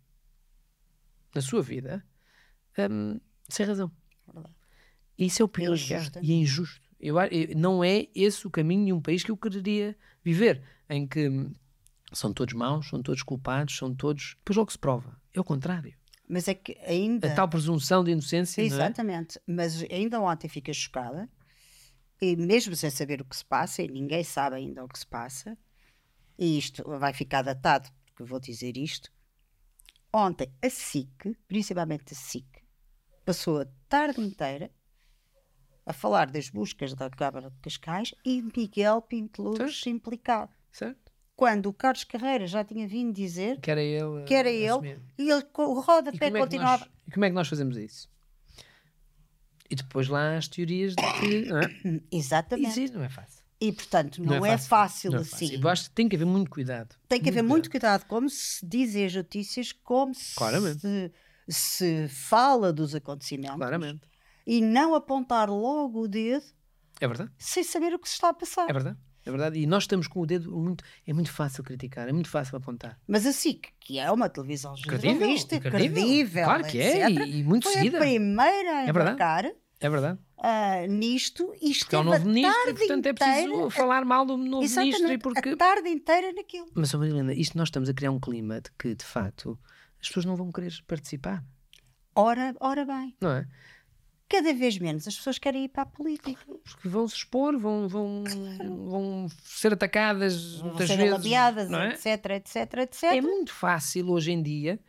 na sua vida hum, sem razão. Verdade. Isso é o pior que há. E é injusto. Eu, a- eu- não é esse o caminho de um país que eu quereria viver, em que hum, são todos maus, são todos culpados, são todos... Depois logo se prova. É o contrário. Mas é que ainda... A tal presunção de inocência, não é? Exatamente. Mas ainda ontem fiquei chocada. E mesmo sem saber o que se passa, e ninguém sabe ainda o que se passa, e isto vai ficar datado, porque eu vou dizer isto. Ontem a SIC, principalmente a SIC, passou a tarde inteira a falar das buscas da Câmara de Cascais e Miguel Pinteluz implicado. Certo? Quando o Carlos Carreira já tinha vindo dizer Que era ele. que era a ele, assumir. e ele, o E rodapé como, é que continuava. nós, e como é que nós fazemos isso? E depois lá as teorias de que. Não é? Exatamente. Isso não é fácil. E, portanto, não, é fácil, Não é assim. fácil. Eu acho que tem que haver muito cuidado. Tem que haver muito cuidado, como se dizem as notícias, como Claramente. se, se fala dos acontecimentos. Claramente. E não apontar logo o dedo É verdade. sem saber o que se está a passar. É verdade. É verdade. E nós estamos com o dedo muito. É muito fácil criticar, é muito fácil apontar. Mas a SIC, que é uma televisão Credível, jornalista, credível. credível, Claro que é, etcétera, e- e muito foi seguida. a primeira a É verdade. embarcar É verdade. ah, nisto e Porque é o esteve novo a ministro e, tarde portanto, é preciso inteira, falar mal do novo exatamente, ministro. E porque... a tarde inteira naquilo. Mas, oh, Marilena, isto nós estamos a criar um clima de que, de facto, as pessoas não vão querer participar. Ora, ora bem. Não é? Cada vez menos as pessoas querem ir para a política. Porque vão se expor, vão, vão, vão ser atacadas Vão muitas ser vezes. lapiadas, Não é? etc, etc, etc. É muito fácil hoje em dia.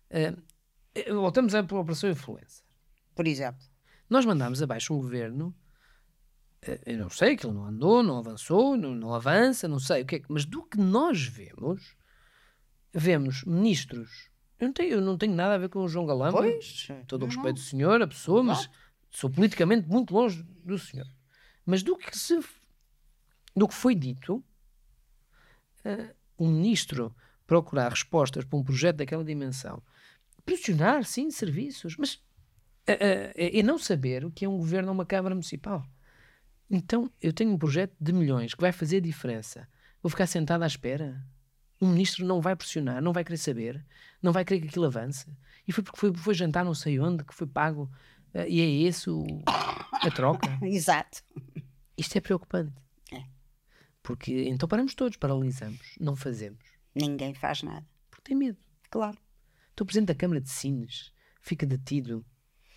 Uh, voltamos à Operação Influencer. Por exemplo. Nós mandámos abaixo um governo. Uh, eu não sei, que ele não andou, não avançou, não, não avança, não sei o que é que. Mas do que nós vemos, vemos ministros. Eu não tenho, eu não tenho nada a ver com o João Galamba. Pois, todo o não, respeito não. do senhor, a pessoa, mas Exato. sou politicamente muito longe do senhor. Mas do que, se, do que foi dito, uh, um ministro procurar respostas para um projeto daquela dimensão, pressionar, sim, serviços, mas uh, uh, é não saber o que é um governo ou uma Câmara Municipal. Então, eu tenho um projeto de milhões que vai fazer a diferença. Vou ficar sentado à espera? Um ministro não vai pressionar, não vai querer saber, não vai querer que aquilo avance. E foi porque foi, foi jantar não sei onde, que foi pago, uh, e é esse o, a troca. Exato. Isto é preocupante. É. Porque então paramos todos, paralisamos, não fazemos. Ninguém faz nada. Porque tem medo. Claro. Então o Presidente da Câmara de Sines fica detido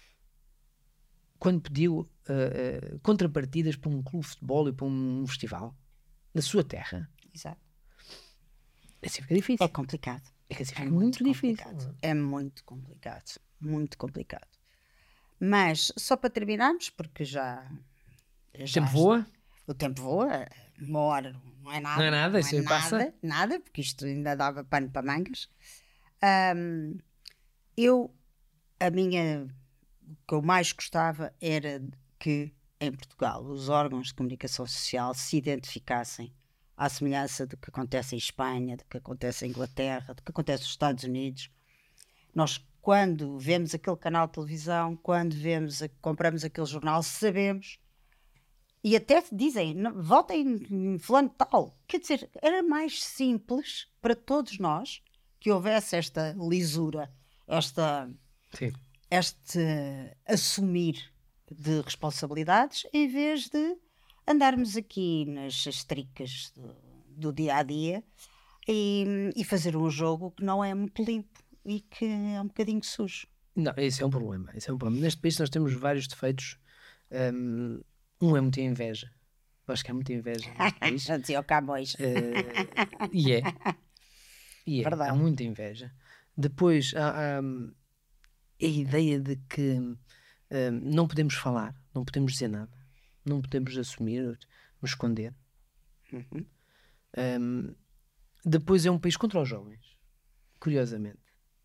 quando pediu uh, uh, contrapartidas para um clube de futebol e para um, um festival na sua terra. Exato. Assim fica difícil. É complicado. É que assim É fica muito, muito difícil. complicado. É muito complicado. Muito complicado. Mas, só para terminarmos, porque já... O já tempo voa. O tempo voa. Uma hora não é nada. Não é nada, isso aí nada, passa. Nada, porque isto ainda dava pano para mangas. Um, eu, a minha... O que eu mais gostava era que, em Portugal, os órgãos de comunicação social se identificassem à semelhança do que acontece em Espanha, do que acontece em Inglaterra, do que acontece nos Estados Unidos. Nós, quando vemos aquele canal de televisão, quando vemos, compramos aquele jornal, sabemos, e até dizem, não, votem em fulano tal. Quer dizer, era mais simples para todos nós que houvesse esta lisura, esta... Sim. este assumir de responsabilidades, em vez de andarmos aqui nas estricas do, do dia a dia e, e fazer um jogo que não é muito limpo e que é um bocadinho sujo. Não, esse é um problema. Esse é um problema. Neste país nós temos vários defeitos. Um, um é muita inveja. Eu acho que há muita inveja neste país. Já dizia o Camões. Uh, e é. E é. Há muita inveja. Depois há, há a ideia de que um, não podemos falar, não podemos dizer nada, não podemos assumir, nos esconder. Uhum. Um, depois é um país contra os jovens, curiosamente.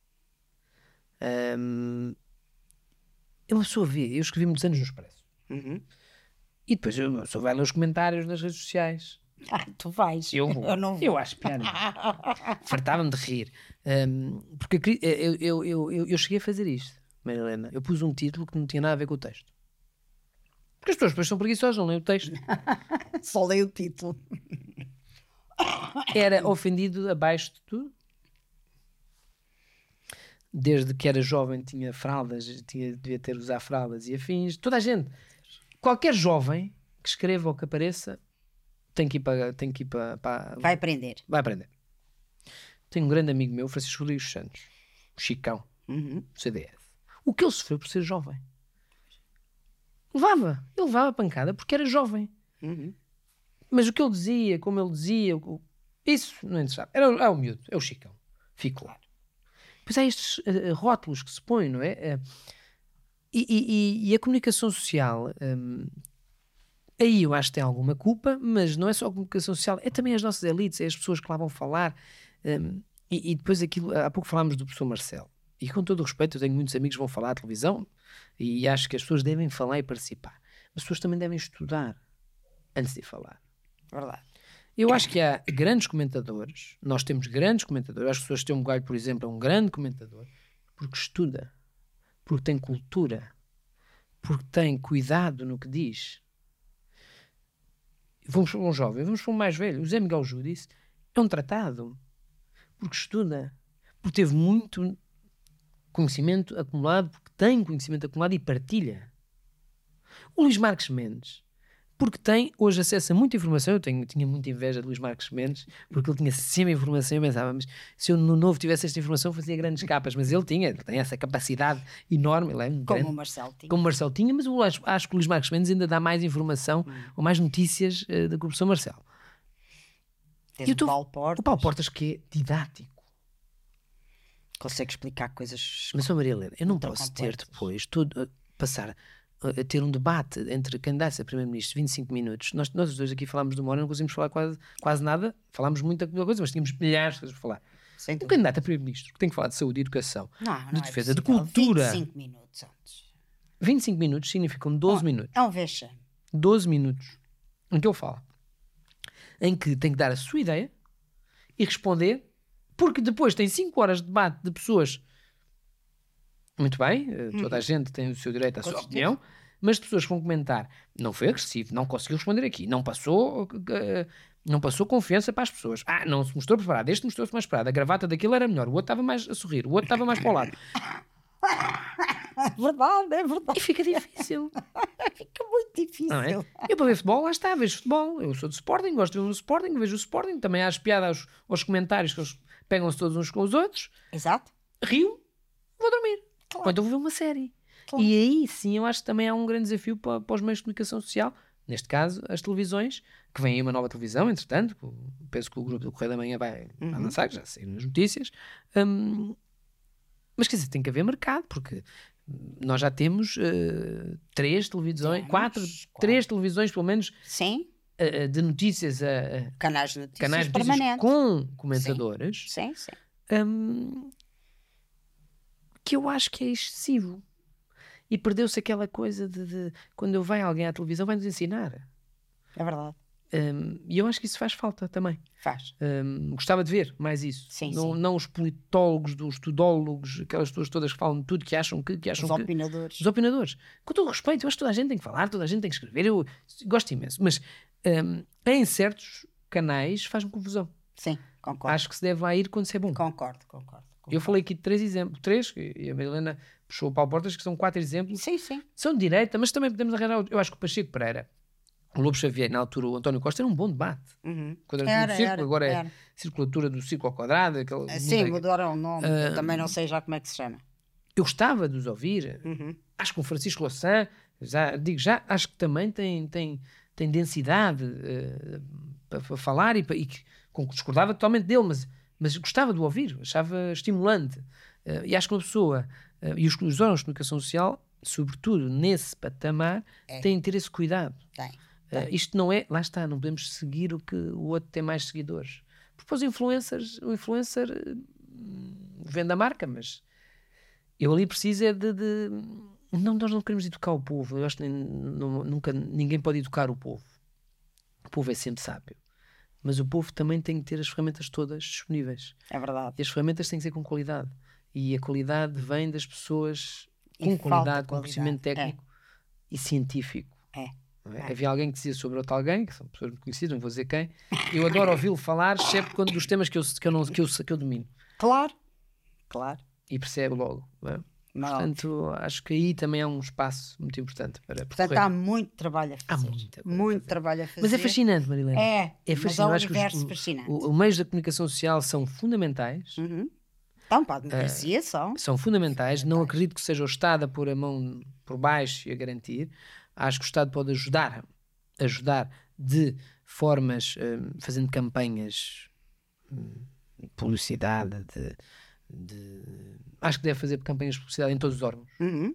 Um, é uma pessoa vê, eu escrevi muitos anos no Expresso. Uhum. E depois eu, a pessoa vai ler os comentários nas redes sociais. Ah, tu vais. Eu vou. Eu não vou. Eu acho piada. Fartava-me de rir. Um, porque eu, eu, eu, eu, eu cheguei a fazer isto, Maria Helena. Eu pus um título que não tinha nada a ver com o texto. Porque as pessoas depois são preguiçosas, não leem o texto. Só leio o título. Era ofendido abaixo de tudo. Desde que era jovem tinha fraldas, tinha, devia ter usar fraldas e afins. Toda a gente. Qualquer jovem que escreva ou que apareça tem que ir para... Tem que ir para, para Vai aprender. Vai aprender. Tenho um grande amigo meu, Francisco Rodrigues Santos, o Chicão, Uhum. C D S. O que ele sofreu por ser jovem? Levava. Ele levava a pancada porque era jovem. Uhum. Mas o que ele dizia, como ele dizia, o, isso não interessava. Era, é o miúdo, é o Chicão. Fico lá. Pois há estes uh, rótulos que se põem, não é? Uh, e, e, e a comunicação social... Um, aí eu acho que tem alguma culpa, mas não é só a comunicação social, é também as nossas elites, é as pessoas que lá vão falar. Um, e, e depois aquilo, há pouco falámos do professor Marcelo, e com todo o respeito eu tenho muitos amigos que vão falar à televisão, e acho que as pessoas devem falar e participar. As pessoas também devem estudar antes de falar. Verdade. Eu acho que há grandes comentadores, nós temos grandes comentadores, as pessoas têm um galho, por exemplo, é um grande comentador, porque estuda, porque tem cultura, porque tem cuidado no que diz. Vamos para um jovem, vamos para um mais velho. O Zé Miguel Júdice é um tratado, porque estuda, porque teve muito conhecimento acumulado, porque tem conhecimento acumulado e partilha. O Luís Marques Mendes, porque tem hoje acesso a muita informação. Eu tenho, tinha muita inveja de Luís Marques Mendes, porque ele tinha sempre informação. Eu pensava, mas se eu no Novo tivesse esta informação, fazia grandes capas. Mas ele tinha, ele tem essa capacidade enorme. Ele é um Como grande, o Marcelo tinha. como o Marcelo tinha, mas eu acho, acho que o Luís Marques Mendes ainda dá mais informação hum. ou mais notícias uh, do que o professor Marcelo. E o tô, Paulo Portas. O Paulo Portas, que é didático. Consegue explicar coisas. Mas, Maria Helena, eu não posso ter depois tudo, uh, passar a ter um debate entre candidatos a primeiro-ministro de vinte e cinco minutos. Nós, nós os dois aqui falámos de uma hora, não conseguimos falar quase, quase nada. Falámos muita coisa, mas tínhamos milhares de coisas para falar. Sem um candidato a primeiro-ministro que tem que falar de saúde e educação, não, não de defesa, é de cultura. vinte e cinco minutos antes. vinte e cinco minutos significam doze oh, minutos. É um vexame. doze minutos em que ele fala. Em que tem que dar a sua ideia e responder, porque depois tem cinco horas de debate de pessoas. Muito bem, toda a gente tem o seu direito à sua opinião, mas de pessoas que vão comentar, não foi agressivo, não conseguiu responder aqui, não passou, uh, não passou confiança para as pessoas. Ah, não se mostrou preparado, este mostrou-se mais preparado, a gravata daquele era melhor, o outro estava mais a sorrir, o outro estava mais para o lado. É verdade, é verdade. E fica difícil. Fica muito difícil. Não é? Eu para ver futebol, lá está, vejo futebol. Eu sou do Sporting, gosto de ver o Sporting, vejo o Sporting, também há as piadas aos, aos comentários que eles pegam-se todos uns com os outros. Exato. Rio, vou dormir. Claro. Ou então vou ver uma série. Claro. E aí sim eu acho que também há um grande desafio para, para os meios de comunicação social, neste caso as televisões, que vem aí uma nova televisão, entretanto, penso que o grupo do Correio da Manhã vai, uhum. vai lançar, que já saíram nas notícias, um, mas quer dizer, tem que haver mercado, porque nós já temos uh, três televisões, temos, quatro, quatro, três televisões pelo menos sim. Uh, de notícias, uh, canais de notícias, canais de notícias com comentadores. Sim, sim. sim. Um, que eu acho que é excessivo. E perdeu-se aquela coisa de, de quando vai alguém à televisão vai-nos ensinar. É verdade. Um, e eu acho que isso faz falta também. Faz. Um, gostava de ver mais isso. Sim, não, sim. não os politólogos, os tudólogos, aquelas pessoas todas que falam de tudo, que acham que... que acham os que, opinadores. Os opinadores. Com todo o respeito, eu acho que toda a gente tem que falar, toda a gente tem que escrever. Eu gosto imenso. Mas um, em certos canais faz-me confusão. Sim, concordo. Acho que se deve lá ir quando se é bom. Concordo, concordo. Eu falei aqui de três exemplos, três, e a Marilena puxou o Paulo Portas, que são quatro exemplos. Sim, sim. São de direita, mas também podemos arranjar. Eu acho que o Pacheco Pereira, o Lobo Xavier, na altura, o António Costa, era um bom debate. Uhum. Quando era, era, círculo, era agora era. é circulatura do círculo ao quadrado. Aquela, sim, mudaram o nome. Uh, eu também não sei já como é que se chama. Eu gostava de os ouvir. Uhum. Acho que o Francisco Louçã, já digo já, acho que também tem, tem, tem densidade uh, para, para falar e, e que discordava totalmente dele, mas. Mas gostava de o ouvir, achava estimulante. Uh, e acho que uma pessoa, uh, e os, os órgãos de comunicação social, sobretudo nesse patamar, é. têm de ter esse cuidado. Tem, tem. Uh, isto não é, lá está, não podemos seguir o que o outro tem mais seguidores. Porque os influencers, o influencer uh, vende a marca, mas eu ali preciso é de... de não, nós não queremos educar o povo. Eu acho que não, nunca, ninguém pode educar o povo. O povo é sempre sábio. Mas o povo também tem que ter as ferramentas todas disponíveis. É verdade. E as ferramentas têm que ser com qualidade. E a qualidade vem das pessoas com qualidade, com conhecimento técnico é. e científico. É. Não é? É. Havia alguém que dizia sobre outro alguém, que são pessoas muito conhecidas, não vou dizer quem. Eu adoro ouvi-lo falar, excepto quando dos temas que eu, que eu, não, que eu, que eu domino. Claro. Claro. E percebo logo. Não é? Não. Portanto, acho que aí também é um espaço muito importante para Portanto, percorrer. há muito trabalho a fazer. Há muita muito fazer. trabalho a fazer. Mas é fascinante, Marilena. É, é fascinante. Mas é um universo fascinante. Os meios da comunicação social são fundamentais. Uhum. Então, para a democracia uh, são. São fundamentais. fundamentais. Não acredito que seja o Estado a pôr a mão por baixo e a garantir. Acho que o Estado pode ajudar, ajudar de formas, um, fazendo campanhas um, de publicidade, de... De... acho que deve fazer campanhas de publicidade em todos os órgãos. Uhum.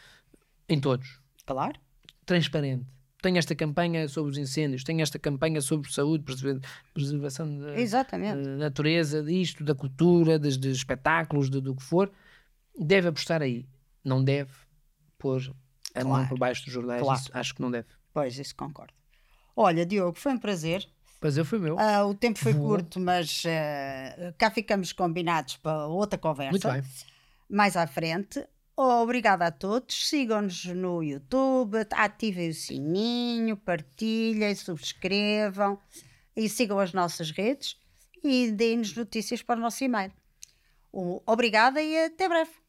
Em todos. Claro. Transparente. Tenho esta campanha sobre os incêndios, tenho esta campanha sobre saúde, preservação da, Exatamente. da natureza, disto, da cultura, dos, dos espetáculos, de, do que for. Deve apostar aí. Não deve pôr a claro. mão por baixo dos jornais. Claro. Isso, acho que não deve. Pois, isso concordo. Olha, Diogo, foi um prazer. Prazer foi meu. Uh, o tempo foi Vou. curto, mas uh, cá ficamos combinados para outra conversa. Muito bem. Mais à frente. Obrigada a todos. Sigam-nos no YouTube, ativem o sininho, partilhem, subscrevam e sigam as nossas redes e deem-nos notícias para o nosso e-mail. Obrigada e até breve.